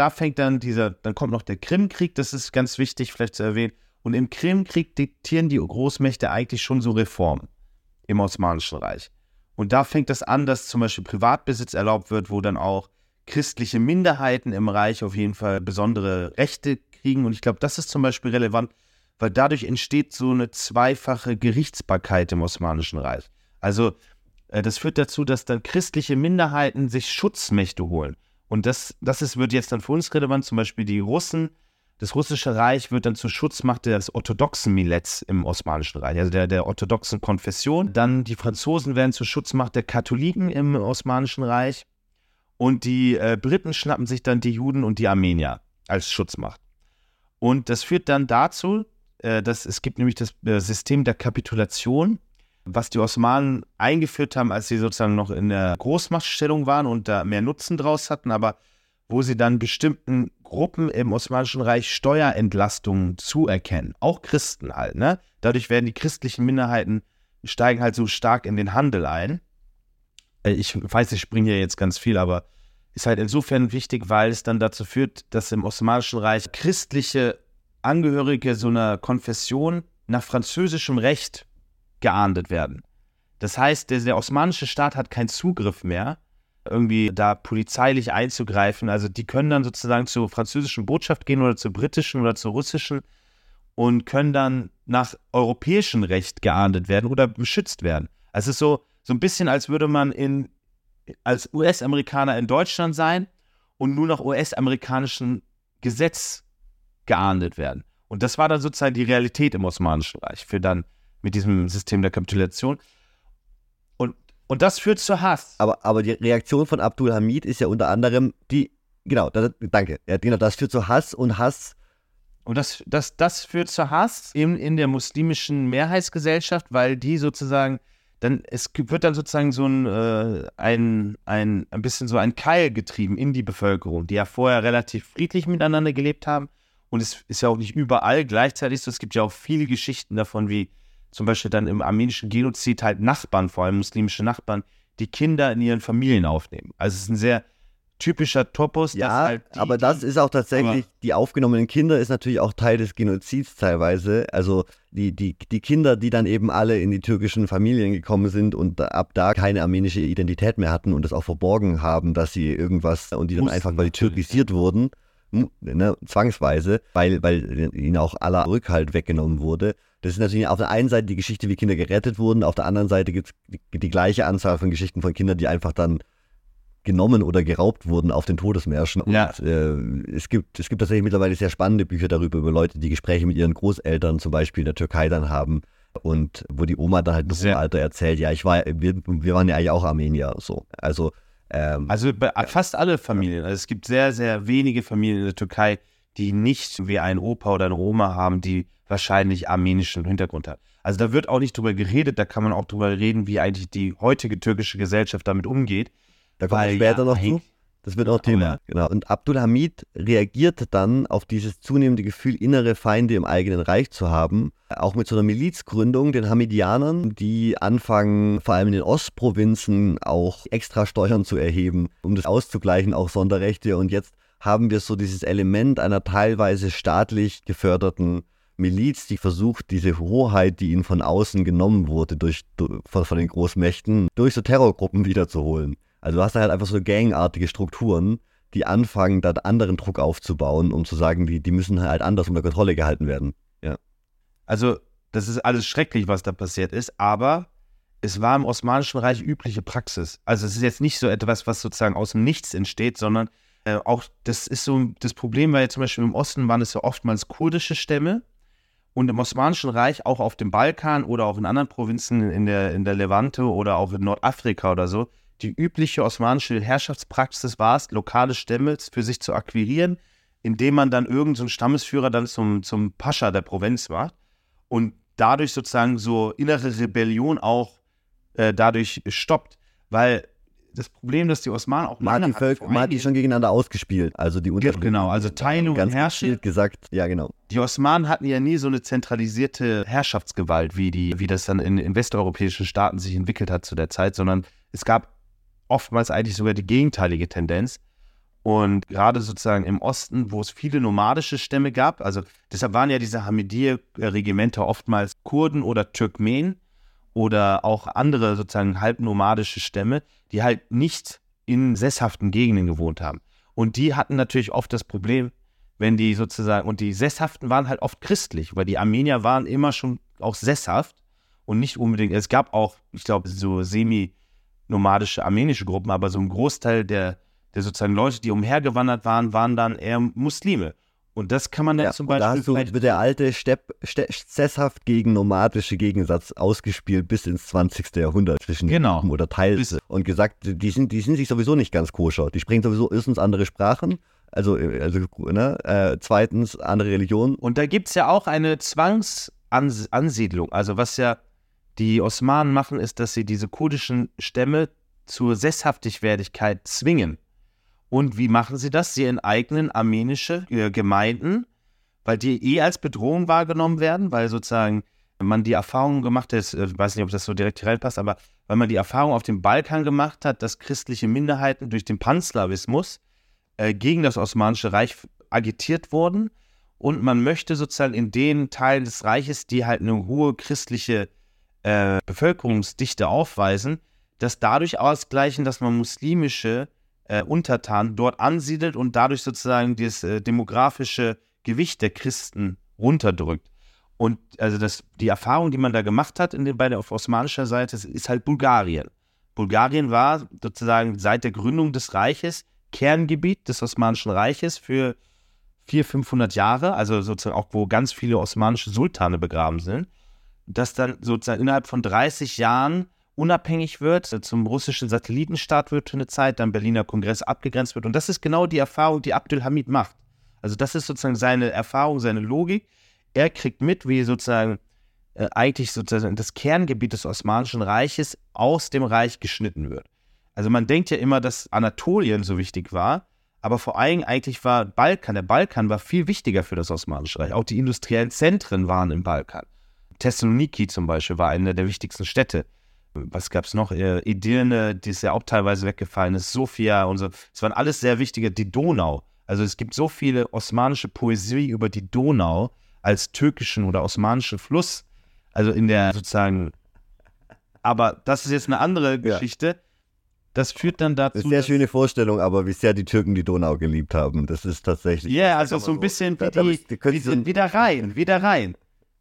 kommt noch der Krimkrieg, das ist ganz wichtig vielleicht zu erwähnen. Und im Krimkrieg diktieren die Großmächte eigentlich schon so Reformen im Osmanischen Reich. Und da fängt das an, dass zum Beispiel Privatbesitz erlaubt wird, wo dann auch christliche Minderheiten im Reich auf jeden Fall besondere Rechte kriegen. Und ich glaube, das ist zum Beispiel relevant, weil dadurch entsteht so eine zweifache Gerichtsbarkeit im Osmanischen Reich. Also das führt dazu, dass dann christliche Minderheiten sich Schutzmächte holen. Und wird jetzt dann für uns relevant, zum Beispiel die Russen. Das russische Reich wird dann zur Schutzmacht des orthodoxen Milletts im Osmanischen Reich, also der orthodoxen Konfession. Dann die Franzosen werden zur Schutzmacht der Katholiken im Osmanischen Reich. Und die Briten schnappen sich dann die Juden und die Armenier als Schutzmacht. Und das führt dann dazu, dass es gibt nämlich das System der Kapitulation, was die Osmanen eingeführt haben, als sie sozusagen noch in der Großmachtstellung waren und da mehr Nutzen draus hatten, aber wo sie dann bestimmten Gruppen im Osmanischen Reich Steuerentlastungen zuerkennen. Auch Christen halt, ne? Dadurch werden die christlichen Minderheiten, steigen halt so stark in den Handel ein. Ich weiß, ich springe hier jetzt ganz viel, aber ist halt insofern wichtig, weil es dann dazu führt, dass im Osmanischen Reich christliche Angehörige so einer Konfession nach französischem Recht geahndet werden. Das heißt, der osmanische Staat hat keinen Zugriff mehr, irgendwie da polizeilich einzugreifen. Also die können dann sozusagen zur französischen Botschaft gehen oder zur britischen oder zur russischen und können dann nach europäischem Recht geahndet werden oder beschützt werden. Also es ist so ein bisschen, als würde man als US-Amerikaner in Deutschland sein und nur nach US-amerikanischem Gesetz geahndet werden. Und das war dann sozusagen die Realität im Osmanischen Reich für dann mit diesem System der Kapitulation. Und das führt zu Hass. Aber die Reaktion von Abdülhamid ist ja unter anderem danke. Ja, genau, das führt zu Hass und Hass. Und das führt zu Hass in der muslimischen Mehrheitsgesellschaft, weil die sozusagen es wird dann sozusagen so ein bisschen so ein Keil getrieben in die Bevölkerung, die ja vorher relativ friedlich miteinander gelebt haben. Und es ist ja auch nicht überall gleichzeitig so. Es gibt ja auch viele Geschichten davon, wie zum Beispiel dann im armenischen Genozid halt Nachbarn, vor allem muslimische Nachbarn, die Kinder in ihren Familien aufnehmen. Also es ist ein sehr typischer Topos. Ja, aber das ist auch tatsächlich, die aufgenommenen Kinder ist natürlich auch Teil des Genozids teilweise. Also die Kinder, die dann eben alle in die türkischen Familien gekommen sind und ab da keine armenische Identität mehr hatten und das auch verborgen haben, dass sie irgendwas, und die dann einfach, weil die türkisiert wurden, zwangsweise, weil ihnen auch aller Rückhalt weggenommen wurde. Das ist natürlich auf der einen Seite die Geschichte, wie Kinder gerettet wurden, auf der anderen Seite gibt es die gleiche Anzahl von Geschichten von Kindern, die einfach dann genommen oder geraubt wurden auf den Todesmärschen. Und, es gibt tatsächlich mittlerweile sehr spannende Bücher darüber, über Leute, die Gespräche mit ihren Großeltern zum Beispiel in der Türkei dann haben und wo die Oma dann halt im Alter erzählt, ja, wir waren ja eigentlich auch Armenier, so. Also fast alle Familien. Also es gibt sehr, sehr wenige Familien in der Türkei, die nicht wie ein Opa oder eine Oma haben, die wahrscheinlich armenischen Hintergrund hat. Also da wird auch nicht drüber geredet, da kann man auch drüber reden, wie eigentlich die heutige türkische Gesellschaft damit umgeht. Da kommen wir später noch zu. Das wird auch Thema. Ja. Genau. Und Abdülhamid reagiert dann auf dieses zunehmende Gefühl, innere Feinde im eigenen Reich zu haben, auch mit so einer Milizgründung, den Hamidianern, die anfangen, vor allem in den Ostprovinzen auch extra Steuern zu erheben, um das auszugleichen, auch Sonderrechte. Und jetzt haben wir so dieses Element einer teilweise staatlich geförderten Miliz, die versucht, diese Hoheit, die ihnen von außen genommen wurde von den Großmächten, durch so Terrorgruppen wiederzuholen. Also du hast da halt einfach so gangartige Strukturen, die anfangen, da anderen Druck aufzubauen, um zu sagen, die müssen halt anders unter Kontrolle gehalten werden. Ja. Also das ist alles schrecklich, was da passiert ist, aber es war im Osmanischen Reich übliche Praxis. Also es ist jetzt nicht so etwas, was sozusagen aus dem Nichts entsteht, sondern auch das ist so, das Problem war ja zum Beispiel im Osten waren es ja oftmals kurdische Stämme und im Osmanischen Reich auch auf dem Balkan oder auch in anderen Provinzen in der Levante oder auch in Nordafrika oder so, die übliche osmanische Herrschaftspraxis war es, lokale Stämme für sich zu akquirieren, indem man dann irgendeinen so Stammesführer dann zum Pascha der Provinz macht und dadurch sozusagen so innere Rebellion auch dadurch stoppt, weil das Problem, dass die Osmanen auch man hat die schon gegeneinander ausgespielt, also die genau, also Teilung und Herrschaft gesagt, ja genau. Die Osmanen hatten ja nie so eine zentralisierte Herrschaftsgewalt, wie das dann in westeuropäischen Staaten sich entwickelt hat zu der Zeit, sondern es gab oftmals eigentlich sogar die gegenteilige Tendenz. Und gerade sozusagen im Osten, wo es viele nomadische Stämme gab, also deshalb waren ja diese Hamidiye-Regimenter oftmals Kurden oder Türkmenen oder auch andere sozusagen halbnomadische Stämme, die halt nicht in sesshaften Gegenden gewohnt haben. Und die hatten natürlich oft das Problem, wenn die sozusagen, und die Sesshaften waren halt oft christlich, weil die Armenier waren immer schon auch sesshaft und nicht unbedingt, es gab auch, ich glaube, so semi-nomadische armenische Gruppen, aber so ein Großteil der sozusagen Leute, die umhergewandert waren dann eher Muslime. Und das kann man dann zum Beispiel... Da wird der alte sesshaft gegen nomadische Gegensatz ausgespielt bis ins 20. Jahrhundert zwischen Gruppen oder Teils und gesagt, die sind sich sowieso nicht ganz koscher. Die sprechen sowieso erstens andere Sprachen, zweitens andere Religionen. Und da gibt es ja auch eine Zwangsansiedlung. Also was ja die Osmanen machen, ist, dass sie diese kurdischen Stämme zur Sesshaftigkeit zwingen. Und wie machen sie das? Sie enteignen armenische Gemeinden, weil die als Bedrohung wahrgenommen werden, weil sozusagen man die Erfahrung gemacht hat, ich weiß nicht, ob das so direkt hier reinpasst, aber weil man die Erfahrung auf dem Balkan gemacht hat, dass christliche Minderheiten durch den Panslawismus gegen das Osmanische Reich agitiert wurden und man möchte sozusagen in den Teilen des Reiches, die halt eine hohe christliche Bevölkerungsdichte aufweisen, das dadurch ausgleichen, dass man muslimische Untertanen dort ansiedelt und dadurch sozusagen das demografische Gewicht der Christen runterdrückt. Und also die Erfahrung, die man da gemacht hat auf osmanischer Seite, ist halt Bulgarien. Bulgarien war sozusagen seit der Gründung des Reiches Kerngebiet des Osmanischen Reiches für 400-500 Jahre, also sozusagen auch, wo ganz viele osmanische Sultane begraben sind, das dann sozusagen innerhalb von 30 Jahren unabhängig wird, zum russischen Satellitenstaat wird für eine Zeit, dann Berliner Kongress abgegrenzt wird. Und das ist genau die Erfahrung, die Abdülhamid macht. Also das ist sozusagen seine Erfahrung, seine Logik. Er kriegt mit, wie sozusagen eigentlich sozusagen das Kerngebiet des Osmanischen Reiches aus dem Reich geschnitten wird. Also man denkt ja immer, dass Anatolien so wichtig war, aber vor allem eigentlich war der Balkan war viel wichtiger für das Osmanische Reich. Auch die industriellen Zentren waren im Balkan. Thessaloniki zum Beispiel war eine der wichtigsten Städte. Was gab es noch? Edirne, die ist ja auch teilweise weggefallen ist, Sofia und so. Es waren alles sehr wichtige, die Donau. Also es gibt so viele osmanische Poesie über die Donau als türkischen oder osmanischen Fluss. Also in der sozusagen, aber das ist jetzt eine andere Geschichte. Das führt dann dazu. Das ist eine sehr schöne Vorstellung, aber wie sehr die Türken die Donau geliebt haben. Das ist tatsächlich. Ja, also so ein bisschen wieder rein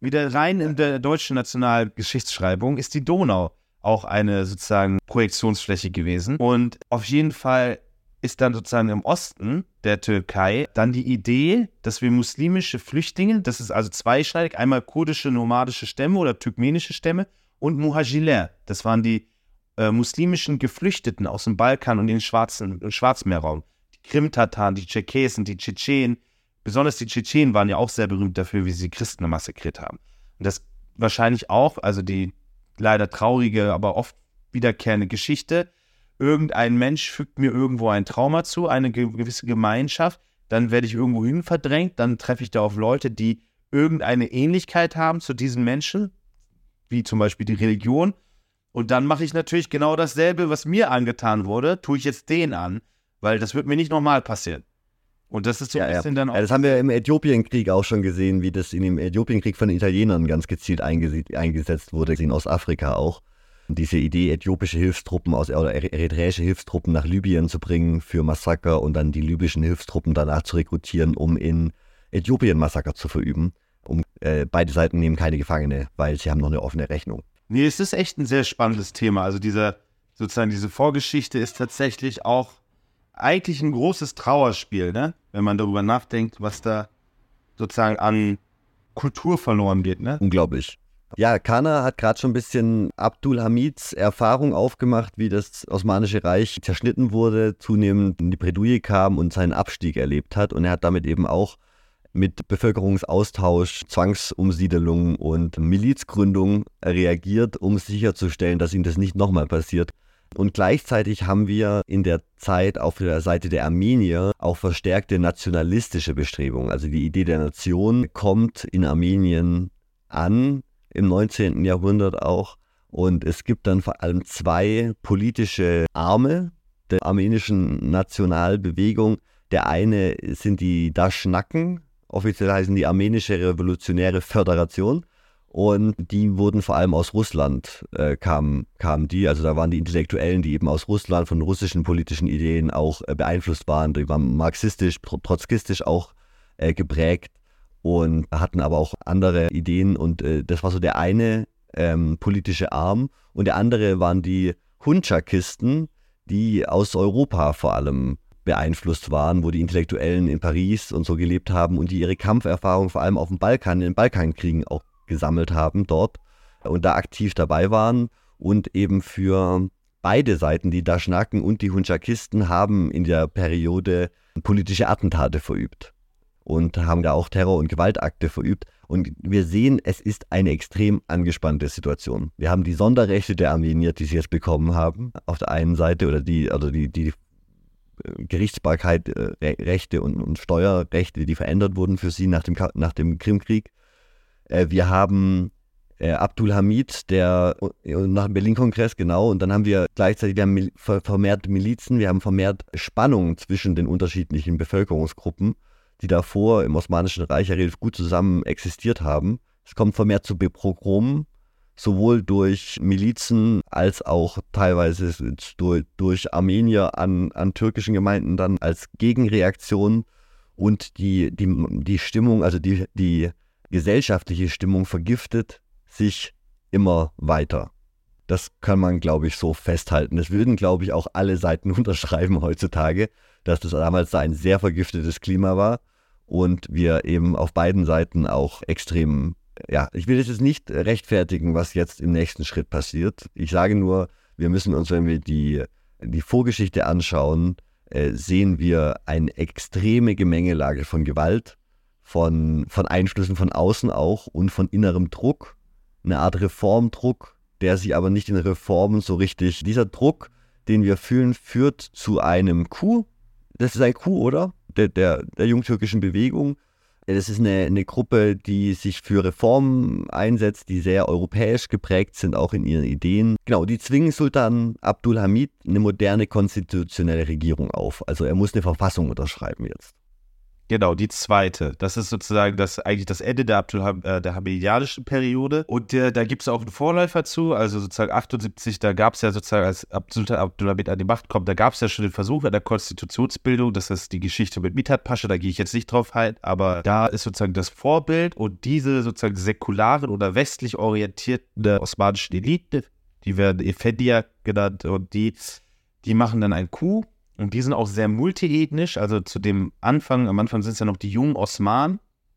in der deutschen Nationalgeschichtsschreibung ist die Donau auch eine sozusagen Projektionsfläche gewesen. Und auf jeden Fall ist dann sozusagen im Osten der Türkei dann die Idee, dass wir muslimische Flüchtlinge, das ist also zweischneidig, einmal kurdische nomadische Stämme oder turkmenische Stämme und Muhajiler, das waren die muslimischen Geflüchteten aus dem Balkan und den Schwarzmeerraum. Die Krim-Tataren, die Tscherkesen, die Tschetschenen, besonders die Tschetschenen waren ja auch sehr berühmt dafür, wie sie Christen massakriert haben. Und das wahrscheinlich auch, also die leider traurige, aber oft wiederkehrende Geschichte, irgendein Mensch fügt mir irgendwo ein Trauma zu, eine gewisse Gemeinschaft, dann werde ich irgendwo hin verdrängt, dann treffe ich da auf Leute, die irgendeine Ähnlichkeit haben zu diesen Menschen, wie zum Beispiel die Religion, und dann mache ich natürlich genau dasselbe, was mir angetan wurde, tue ich jetzt denen an, weil das wird mir nicht nochmal passieren. Und das ist so ein bisschen dann auch... Ja, das haben wir im Äthiopienkrieg auch schon gesehen, wie das in dem Äthiopienkrieg von den Italienern ganz gezielt eingesetzt wurde, in Ostafrika auch. Und diese Idee, äthiopische Hilfstruppen oder eritreische Hilfstruppen nach Libyen zu bringen für Massaker und dann die libyschen Hilfstruppen danach zu rekrutieren, um in Äthiopien Massaker zu verüben. Beide Seiten nehmen keine Gefangene, weil sie haben noch eine offene Rechnung. Nee, es ist echt ein sehr spannendes Thema. Also diese Vorgeschichte ist tatsächlich auch eigentlich ein großes Trauerspiel, ne? Wenn man darüber nachdenkt, was da sozusagen an Kultur verloren geht, ne? Unglaublich. Ja, Kana hat gerade schon ein bisschen Abdul Hamids Erfahrung aufgemacht, wie das Osmanische Reich zerschnitten wurde, zunehmend in die Bredouille kam und seinen Abstieg erlebt hat. Und er hat damit eben auch mit Bevölkerungsaustausch, Zwangsumsiedelung und Milizgründung reagiert, um sicherzustellen, dass ihm das nicht nochmal passiert. Und gleichzeitig haben wir in der Zeit auf der Seite der Armenier auch verstärkte nationalistische Bestrebungen. Also die Idee der Nation kommt in Armenien an, im 19. Jahrhundert auch. Und es gibt dann vor allem zwei politische Arme der armenischen Nationalbewegung. Der eine sind die Daschnaken, offiziell heißen die Armenische Revolutionäre Föderation. Und die wurden vor allem aus Russland, kamen die. Also da waren die Intellektuellen, die eben aus Russland von russischen politischen Ideen auch beeinflusst waren. Die waren marxistisch, trotzkistisch auch geprägt und hatten aber auch andere Ideen. Und das war so der eine politische Arm. Und der andere waren die Hundschakisten, die aus Europa vor allem beeinflusst waren, wo die Intellektuellen in Paris und so gelebt haben und die ihre Kampferfahrung vor allem auf dem Balkan, in den Balkankriegen auch gesammelt haben dort und da aktiv dabei waren und eben für beide Seiten, die Daschnaken und die Hundschakisten, haben in der Periode politische Attentate verübt und haben da auch Terror- und Gewaltakte verübt. Und wir sehen, es ist eine extrem angespannte Situation. Wir haben die Sonderrechte der Armenier, die sie jetzt bekommen haben, auf der einen Seite, oder die Gerichtsbarkeit, Rechte und Steuerrechte, die verändert wurden für sie nach dem Krimkrieg. Wir haben Abdul Hamid, der nach dem Berlin-Kongress, genau, und dann haben wir gleichzeitig vermehrt Milizen, wir haben vermehrt Spannungen zwischen den unterschiedlichen Bevölkerungsgruppen, die davor im Osmanischen Reich ja relativ gut zusammen existiert haben. Es kommt vermehrt zu Pogromen, sowohl durch Milizen als auch teilweise durch Armenier an türkischen Gemeinden dann als Gegenreaktion, und die Stimmung, also die gesellschaftliche Stimmung vergiftet sich immer weiter. Das kann man, glaube ich, so festhalten. Das würden, glaube ich, auch alle Seiten unterschreiben heutzutage, dass das damals ein sehr vergiftetes Klima war und wir eben auf beiden Seiten auch extrem, ja, ich will jetzt nicht rechtfertigen, was jetzt im nächsten Schritt passiert. Ich sage nur, wir müssen uns, wenn wir die Vorgeschichte anschauen, sehen wir eine extreme Gemengelage von Gewalt, von Einflüssen von außen auch und von innerem Druck, eine Art Reformdruck, der sich aber nicht in Reformen so richtig, dieser Druck, den wir fühlen, führt zu einem Coup. Das ist ein Coup, oder? Der jungtürkischen Bewegung. Das ist eine Gruppe, die sich für Reformen einsetzt, die sehr europäisch geprägt sind, auch in ihren Ideen. Genau, die zwingen Sultan Abdul Hamid eine moderne konstitutionelle Regierung auf. Also er muss eine Verfassung unterschreiben jetzt. Genau, die zweite. Das ist sozusagen eigentlich das Ende der hamidianischen Periode. Und da gibt es auch einen Vorläufer zu, also sozusagen 78, da gab es ja sozusagen, als Sultan Abdulhamid an die Macht kommt, da gab es ja schon den Versuch einer Konstitutionsbildung. Das ist die Geschichte mit Mithat Pascha, da gehe ich jetzt nicht drauf ein, aber da ist sozusagen das Vorbild, und diese sozusagen säkularen oder westlich orientierten osmanischen Eliten, die werden Efendier genannt, und die machen dann einen Coup. Und die sind auch sehr multiethnisch, also am Anfang sind es ja noch die jungen Osmanen.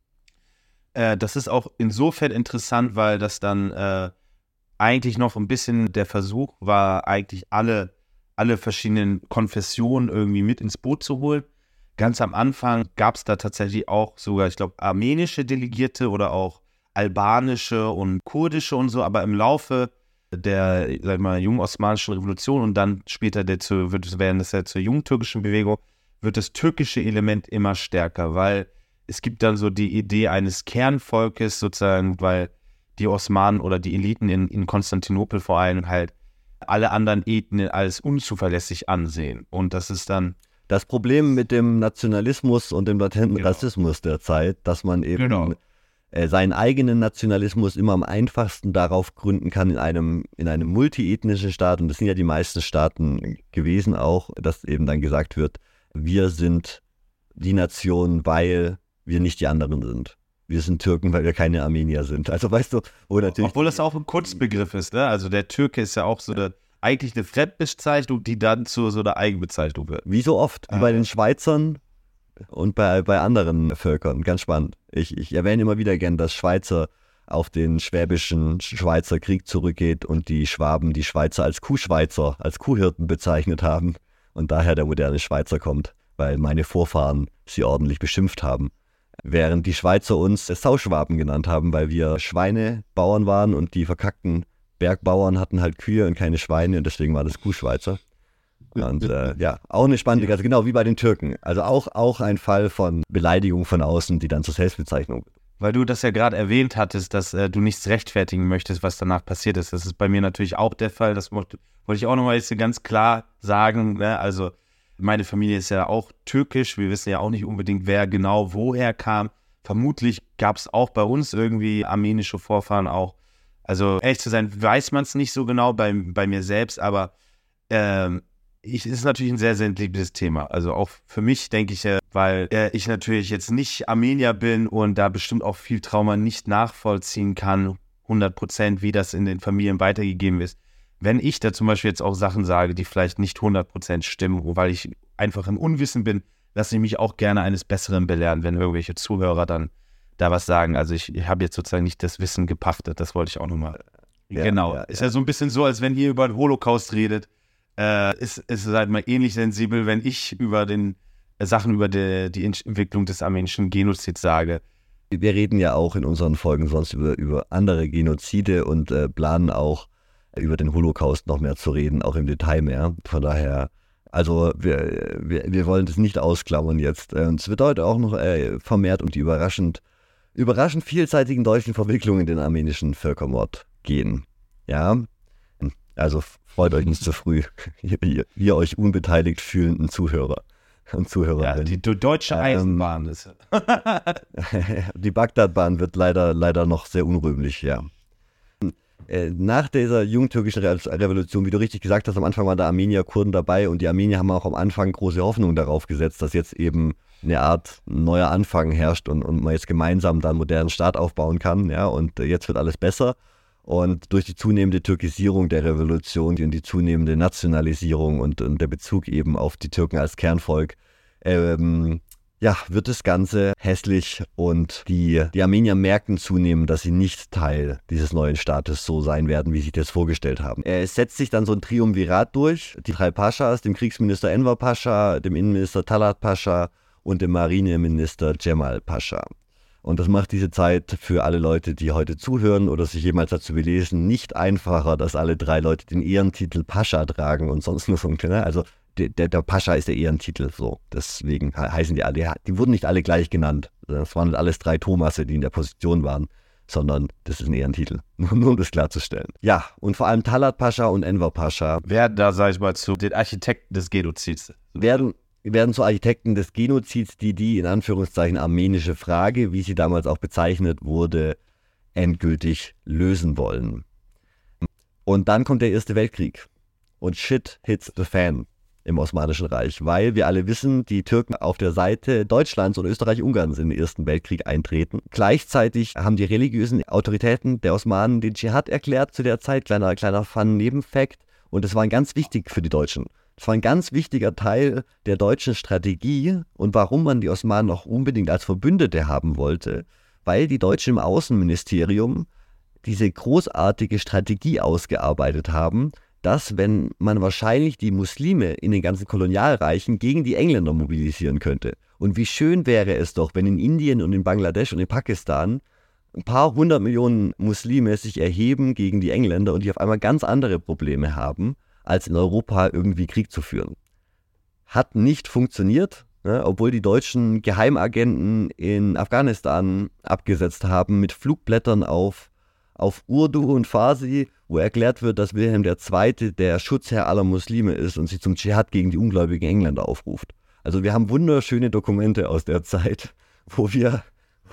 Das ist auch insofern interessant, weil das dann eigentlich noch ein bisschen der Versuch war, eigentlich alle verschiedenen Konfessionen irgendwie mit ins Boot zu holen. Ganz am Anfang gab es da tatsächlich auch sogar, ich glaube, armenische Delegierte oder auch albanische und kurdische und so, aber im Laufe der, sag ich mal, jungen osmanischen Revolution und dann später zur jungtürkischen Bewegung, wird das türkische Element immer stärker, weil es gibt dann so die Idee eines Kernvolkes sozusagen, weil die Osmanen oder die Eliten in Konstantinopel vor allem halt alle anderen Ethnien als unzuverlässig ansehen. Und das ist dann das Problem mit dem Nationalismus und dem latenten Rassismus der Zeit, dass man eben seinen eigenen Nationalismus immer am einfachsten darauf gründen kann in einem multiethnischen Staat, und das sind ja die meisten Staaten gewesen auch, dass eben dann gesagt wird, wir sind die Nation, weil wir nicht die anderen sind. wir sind Türken, weil wir keine Armenier sind. Also weißt du, wo natürlich... Obwohl das auch ein Kurzbegriff ist, ne? Also der Türke ist ja auch so eigentlich eine Fremdbezeichnung, die dann zu so einer Eigenbezeichnung wird. Wie so oft, wie bei den Schweizern und bei anderen Völkern. Ganz spannend. Ich erwähne immer wieder gern, dass Schweizer auf den schwäbischen Schweizer Krieg zurückgeht und die Schwaben die Schweizer als Kuhschweizer, als Kuhhirten bezeichnet haben und daher der moderne Schweizer kommt, weil meine Vorfahren sie ordentlich beschimpft haben. Während die Schweizer uns Sauschwaben genannt haben, weil wir Schweinebauern waren und die verkackten Bergbauern hatten halt Kühe und keine Schweine und deswegen war das Kuhschweizer. Und auch eine spannende, also genau wie bei den Türken. Also auch ein Fall von Beleidigung von außen, die dann zur Selbstbezeichnung wird. Weil du das ja gerade erwähnt hattest, dass du nichts rechtfertigen möchtest, was danach passiert ist. Das ist bei mir natürlich auch der Fall. Das wollte ich auch nochmal jetzt ganz klar sagen. Ne? Also meine Familie ist ja auch türkisch. Wir wissen ja auch nicht unbedingt, wer genau woher kam. Vermutlich gab es auch bei uns irgendwie armenische Vorfahren auch. Also ehrlich zu sein, weiß man es nicht so genau bei mir selbst, aber es ist natürlich ein sehr sensibles Thema. Also auch für mich, denke ich, weil ich natürlich jetzt nicht Armenier bin und da bestimmt auch viel Trauma nicht nachvollziehen kann, 100%, wie das in den Familien weitergegeben ist. Wenn ich da zum Beispiel jetzt auch Sachen sage, die vielleicht nicht 100% stimmen, weil ich einfach im Unwissen bin, lasse ich mich auch gerne eines Besseren belehren, wenn irgendwelche Zuhörer dann da was sagen. Also ich habe jetzt sozusagen nicht das Wissen gepachtet, das wollte ich auch nochmal. Ist ja so ein bisschen so, als wenn ihr über den Holocaust redet. Ist halt mal ähnlich sensibel, wenn ich über Sachen über die Entwicklung des armenischen Genozids sage. Wir reden ja auch in unseren Folgen sonst über andere Genozide und planen auch über den Holocaust noch mehr zu reden, auch im Detail mehr. Von daher, also wir wollen das nicht ausklammern jetzt. Und es wird heute auch noch vermehrt um die überraschend vielseitigen deutschen Verwicklungen in den armenischen Völkermord gehen. Ja, also freut euch nicht zu früh, ihr euch unbeteiligt fühlenden Zuhörer und Zuhörerinnen. Ja, die deutsche Eisenbahn ist. Die Bagdadbahn wird leider noch sehr unrühmlich, ja. Nach dieser jungtürkischen Revolution, wie du richtig gesagt hast, am Anfang waren da Armenier, Kurden dabei und die Armenier haben auch am Anfang große Hoffnung darauf gesetzt, dass jetzt eben eine Art neuer Anfang herrscht und man jetzt gemeinsam da einen modernen Staat aufbauen kann, ja, und jetzt wird alles besser. Und durch die zunehmende Türkisierung der Revolution und die zunehmende Nationalisierung und der Bezug eben auf die Türken als Kernvolk, wird das Ganze hässlich und die Armenier merken zunehmend, dass sie nicht Teil dieses neuen Staates so sein werden, wie sie das vorgestellt haben. Es setzt sich dann so ein Triumvirat durch, die 3 Paschas, dem Kriegsminister Enver Pascha, dem Innenminister Talat Pascha und dem Marineminister Cemal Pascha. Und das macht diese Zeit für alle Leute, die heute zuhören oder sich jemals dazu belesen, nicht einfacher, dass alle 3 Leute den Ehrentitel Pascha tragen und sonst nur so ein kleiner. Also der Pascha ist der Ehrentitel, so. Deswegen heißen die alle, die wurden nicht alle gleich genannt. Das waren nicht alles 3 Thomasse, die in der Position waren, sondern das ist ein Ehrentitel. Nur um das klarzustellen. Ja, und vor allem Talat Pascha und Enver Pascha werden da, sag ich mal, zu den Architekten des Genozids. Werden zu Architekten des Genozids, die in Anführungszeichen armenische Frage, wie sie damals auch bezeichnet wurde, endgültig lösen wollen. Und dann kommt der Erste Weltkrieg und shit hits the fan im Osmanischen Reich, weil wir alle wissen, die Türken auf der Seite Deutschlands und Österreich-Ungarns in den Ersten Weltkrieg eintreten. Gleichzeitig haben die religiösen Autoritäten der Osmanen den Dschihad erklärt zu der Zeit, kleiner Fun-Nebenfact, und das war ganz wichtig für die Deutschen. Das war ein ganz wichtiger Teil der deutschen Strategie und warum man die Osmanen auch unbedingt als Verbündete haben wollte, weil die Deutschen im Außenministerium diese großartige Strategie ausgearbeitet haben, dass, wenn man wahrscheinlich die Muslime in den ganzen Kolonialreichen gegen die Engländer mobilisieren könnte. Und wie schön wäre es doch, wenn in Indien und in Bangladesch und in Pakistan ein paar 100 Millionen Muslime sich erheben gegen die Engländer und die auf einmal ganz andere Probleme haben, als in Europa irgendwie Krieg zu führen. Hat nicht funktioniert, ne, obwohl die deutschen Geheimagenten in Afghanistan abgesetzt haben mit Flugblättern auf Urdu und Farsi, wo erklärt wird, dass Wilhelm II. Der Schutzherr aller Muslime ist und sie zum Dschihad gegen die ungläubigen Engländer aufruft. Also wir haben wunderschöne Dokumente aus der Zeit, wo wir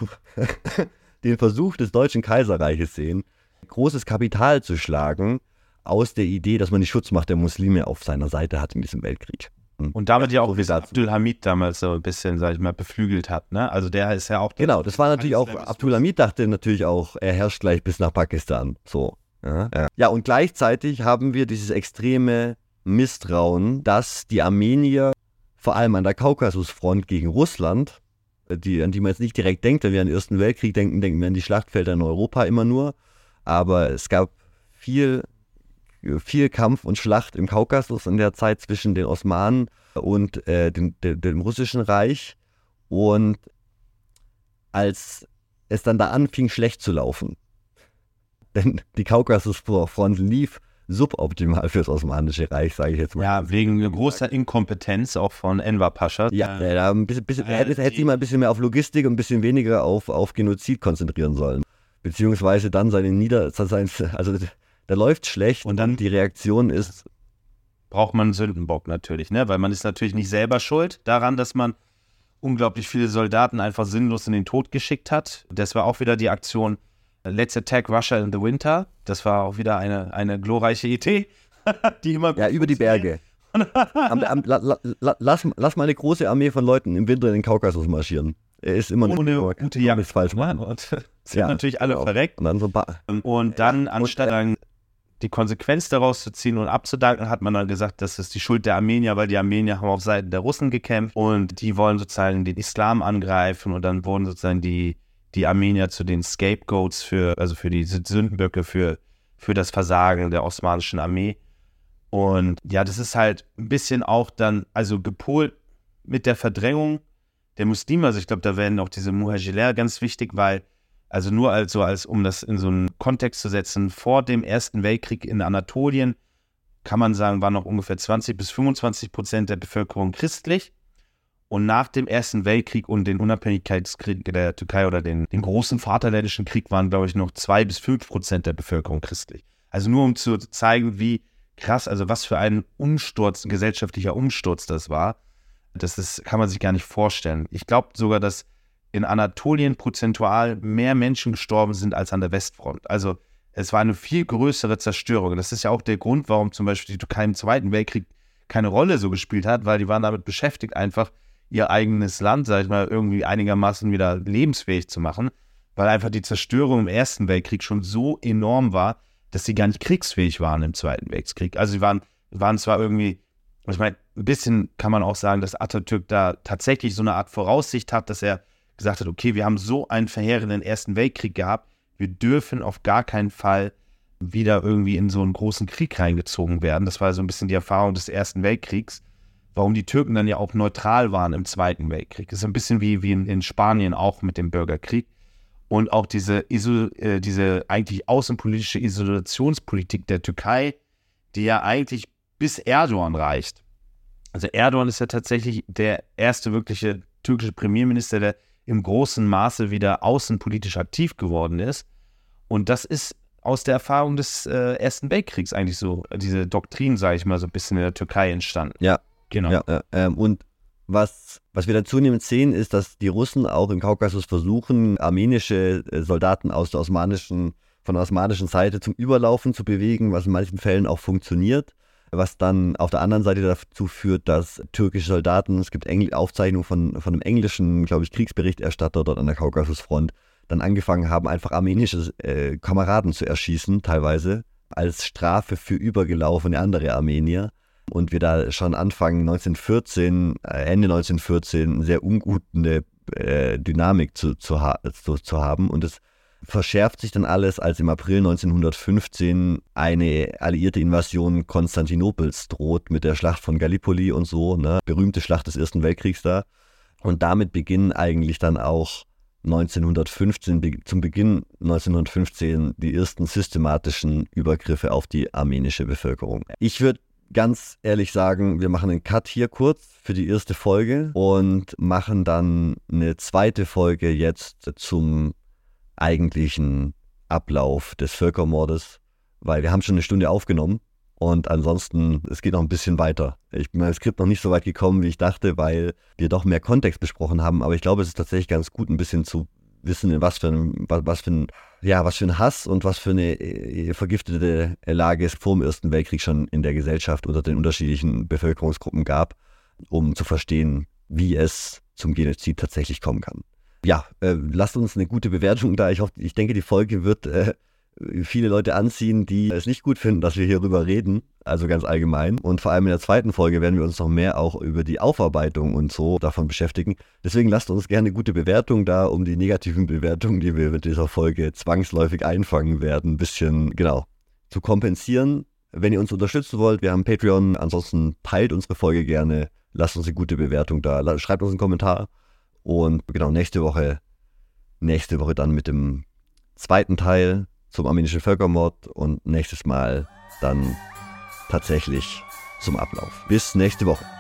den Versuch des Deutschen Kaiserreiches sehen, großes Kapital zu schlagen, aus der Idee, dass man die Schutzmacht der Muslime auf seiner Seite hat in diesem Weltkrieg. Und damit ja auch, So wie viel dazu. Abdülhamid damals so ein bisschen, sag ich mal, beflügelt hat, ne? Also der ist ja auch... Genau, das war natürlich auch, Islamismus. Abdulhamid dachte natürlich auch, er herrscht gleich bis nach Pakistan. So. Ja, und gleichzeitig haben wir dieses extreme Misstrauen, dass die Armenier vor allem an der Kaukasusfront gegen Russland, an die man jetzt nicht direkt denkt, wenn wir an den Ersten Weltkrieg denken, denken wir an die Schlachtfelder in Europa immer nur. Aber es gab viel Kampf und Schlacht im Kaukasus in der Zeit zwischen den Osmanen und dem Russischen Reich. Und als es dann da anfing, schlecht zu laufen, denn die Kaukasusfront lief suboptimal fürs Osmanische Reich, sage ich jetzt mal. Ja, wegen großer Inkompetenz auch von Enver Pascha. Ja, da ein bisschen, hätte sich mal ein bisschen mehr auf Logistik und ein bisschen weniger auf Genozid konzentrieren sollen. Beziehungsweise dann also da läuft schlecht Und dann die Reaktion ist, braucht man einen Sündenbock natürlich, ne? Weil man ist natürlich nicht selber schuld daran, dass man unglaublich viele Soldaten einfach sinnlos in den Tod geschickt hat. Das war auch wieder die Aktion Let's Attack Russia in the Winter. Das war auch wieder eine glorreiche Idee, die immer ja, über die Berge. Lass mal eine große Armee von Leuten im Winter in den Kaukasus marschieren. Er ist immer ohne gute Jagd. ist falsch. Und sind natürlich alle verreckt. Und dann so ein paar. Und dann, anstatt dann die Konsequenz daraus zu ziehen und abzudanken, hat man dann gesagt, das ist die Schuld der Armenier, weil die Armenier haben auf Seiten der Russen gekämpft und die wollen sozusagen den Islam angreifen und dann wurden sozusagen die Armenier zu den Scapegoats für die Sündenböcke für das Versagen der osmanischen Armee. Und ja, das ist halt ein bisschen auch dann, also gepolt mit der Verdrängung der Muslime. Also ich glaube, da werden auch diese Muhajirer ganz wichtig, weil, also nur um das in so einen Kontext zu setzen, vor dem Ersten Weltkrieg in Anatolien, kann man sagen, waren noch ungefähr 20-25% der Bevölkerung christlich. Und nach dem Ersten Weltkrieg und den Unabhängigkeitskrieg der Türkei oder den großen Vaterländischen Krieg waren, glaube ich, noch 2-5% der Bevölkerung christlich. Also nur um zu zeigen, wie krass, also was für ein gesellschaftlicher Umsturz das war. Kann man sich gar nicht vorstellen. Ich glaube sogar, dass in Anatolien prozentual mehr Menschen gestorben sind als an der Westfront. Also es war eine viel größere Zerstörung. Das ist ja auch der Grund, warum zum Beispiel die Türkei im Zweiten Weltkrieg keine Rolle so gespielt hat, weil die waren damit beschäftigt, einfach ihr eigenes Land, sag ich mal, irgendwie einigermaßen wieder lebensfähig zu machen, weil einfach die Zerstörung im Ersten Weltkrieg schon so enorm war, dass sie gar nicht kriegsfähig waren im Zweiten Weltkrieg. Also sie waren zwar irgendwie, ich meine, ein bisschen kann man auch sagen, dass Atatürk da tatsächlich so eine Art Voraussicht hat, dass er gesagt hat, okay, wir haben so einen verheerenden Ersten Weltkrieg gehabt, wir dürfen auf gar keinen Fall wieder irgendwie in so einen großen Krieg reingezogen werden. Das war so ein bisschen die Erfahrung des Ersten Weltkriegs, warum die Türken dann ja auch neutral waren im Zweiten Weltkrieg. Das ist ein bisschen wie in Spanien auch mit dem Bürgerkrieg. Und auch diese eigentlich außenpolitische Isolationspolitik der Türkei, die ja eigentlich bis Erdogan reicht. Also Erdogan ist ja tatsächlich der erste wirkliche türkische Premierminister, der im großen Maße wieder außenpolitisch aktiv geworden ist. Und das ist aus der Erfahrung des Ersten Weltkriegs eigentlich so, diese Doktrin, sage ich mal, so ein bisschen in der Türkei entstanden. Ja, genau. Ja, und was wir da zunehmend sehen, ist, dass die Russen auch im Kaukasus versuchen, armenische Soldaten von der osmanischen Seite zum Überlaufen zu bewegen, was in manchen Fällen auch funktioniert. Was dann auf der anderen Seite dazu führt, dass türkische Soldaten, es gibt Aufzeichnungen von einem englischen, glaube ich, Kriegsberichterstatter dort an der Kaukasusfront, dann angefangen haben, einfach armenische Kameraden zu erschießen, teilweise, als Strafe für übergelaufene andere Armenier. Und wir da schon Ende 1914, eine sehr ungute Dynamik zu haben. Und es verschärft sich dann alles, als im April 1915 eine alliierte Invasion Konstantinopels droht mit der Schlacht von Gallipoli und so, ne? Berühmte Schlacht des Ersten Weltkriegs da. Und damit beginnen eigentlich dann auch zum Beginn 1915 die ersten systematischen Übergriffe auf die armenische Bevölkerung. Ich würde ganz ehrlich sagen, wir machen einen Cut hier kurz für die erste Folge und machen dann eine zweite Folge jetzt zum eigentlichen Ablauf des Völkermordes, weil wir haben schon eine Stunde aufgenommen und ansonsten, es geht noch ein bisschen weiter. Ich bin beim Skript noch nicht so weit gekommen, wie ich dachte, weil wir doch mehr Kontext besprochen haben, aber ich glaube, es ist tatsächlich ganz gut, ein bisschen zu wissen, in was für ein Hass und was für eine vergiftete Lage es vor dem Ersten Weltkrieg schon in der Gesellschaft unter den unterschiedlichen Bevölkerungsgruppen gab. um zu verstehen, wie es zum Genozid tatsächlich kommen kann. Ja, lasst uns eine gute Bewertung da. Ich denke, die Folge wird viele Leute anziehen, die es nicht gut finden, dass wir hierüber reden, also ganz allgemein. Und vor allem in der zweiten Folge werden wir uns noch mehr auch über die Aufarbeitung und so davon beschäftigen. Deswegen lasst uns gerne eine gute Bewertung da, um die negativen Bewertungen, die wir mit dieser Folge zwangsläufig einfangen werden, ein bisschen, zu kompensieren. Wenn ihr uns unterstützen wollt, wir haben Patreon, ansonsten teilt unsere Folge gerne, lasst uns eine gute Bewertung da, schreibt uns einen Kommentar. Und nächste Woche dann mit dem zweiten Teil zum armenischen Völkermord und nächstes Mal dann tatsächlich zum Ablauf. Bis nächste Woche.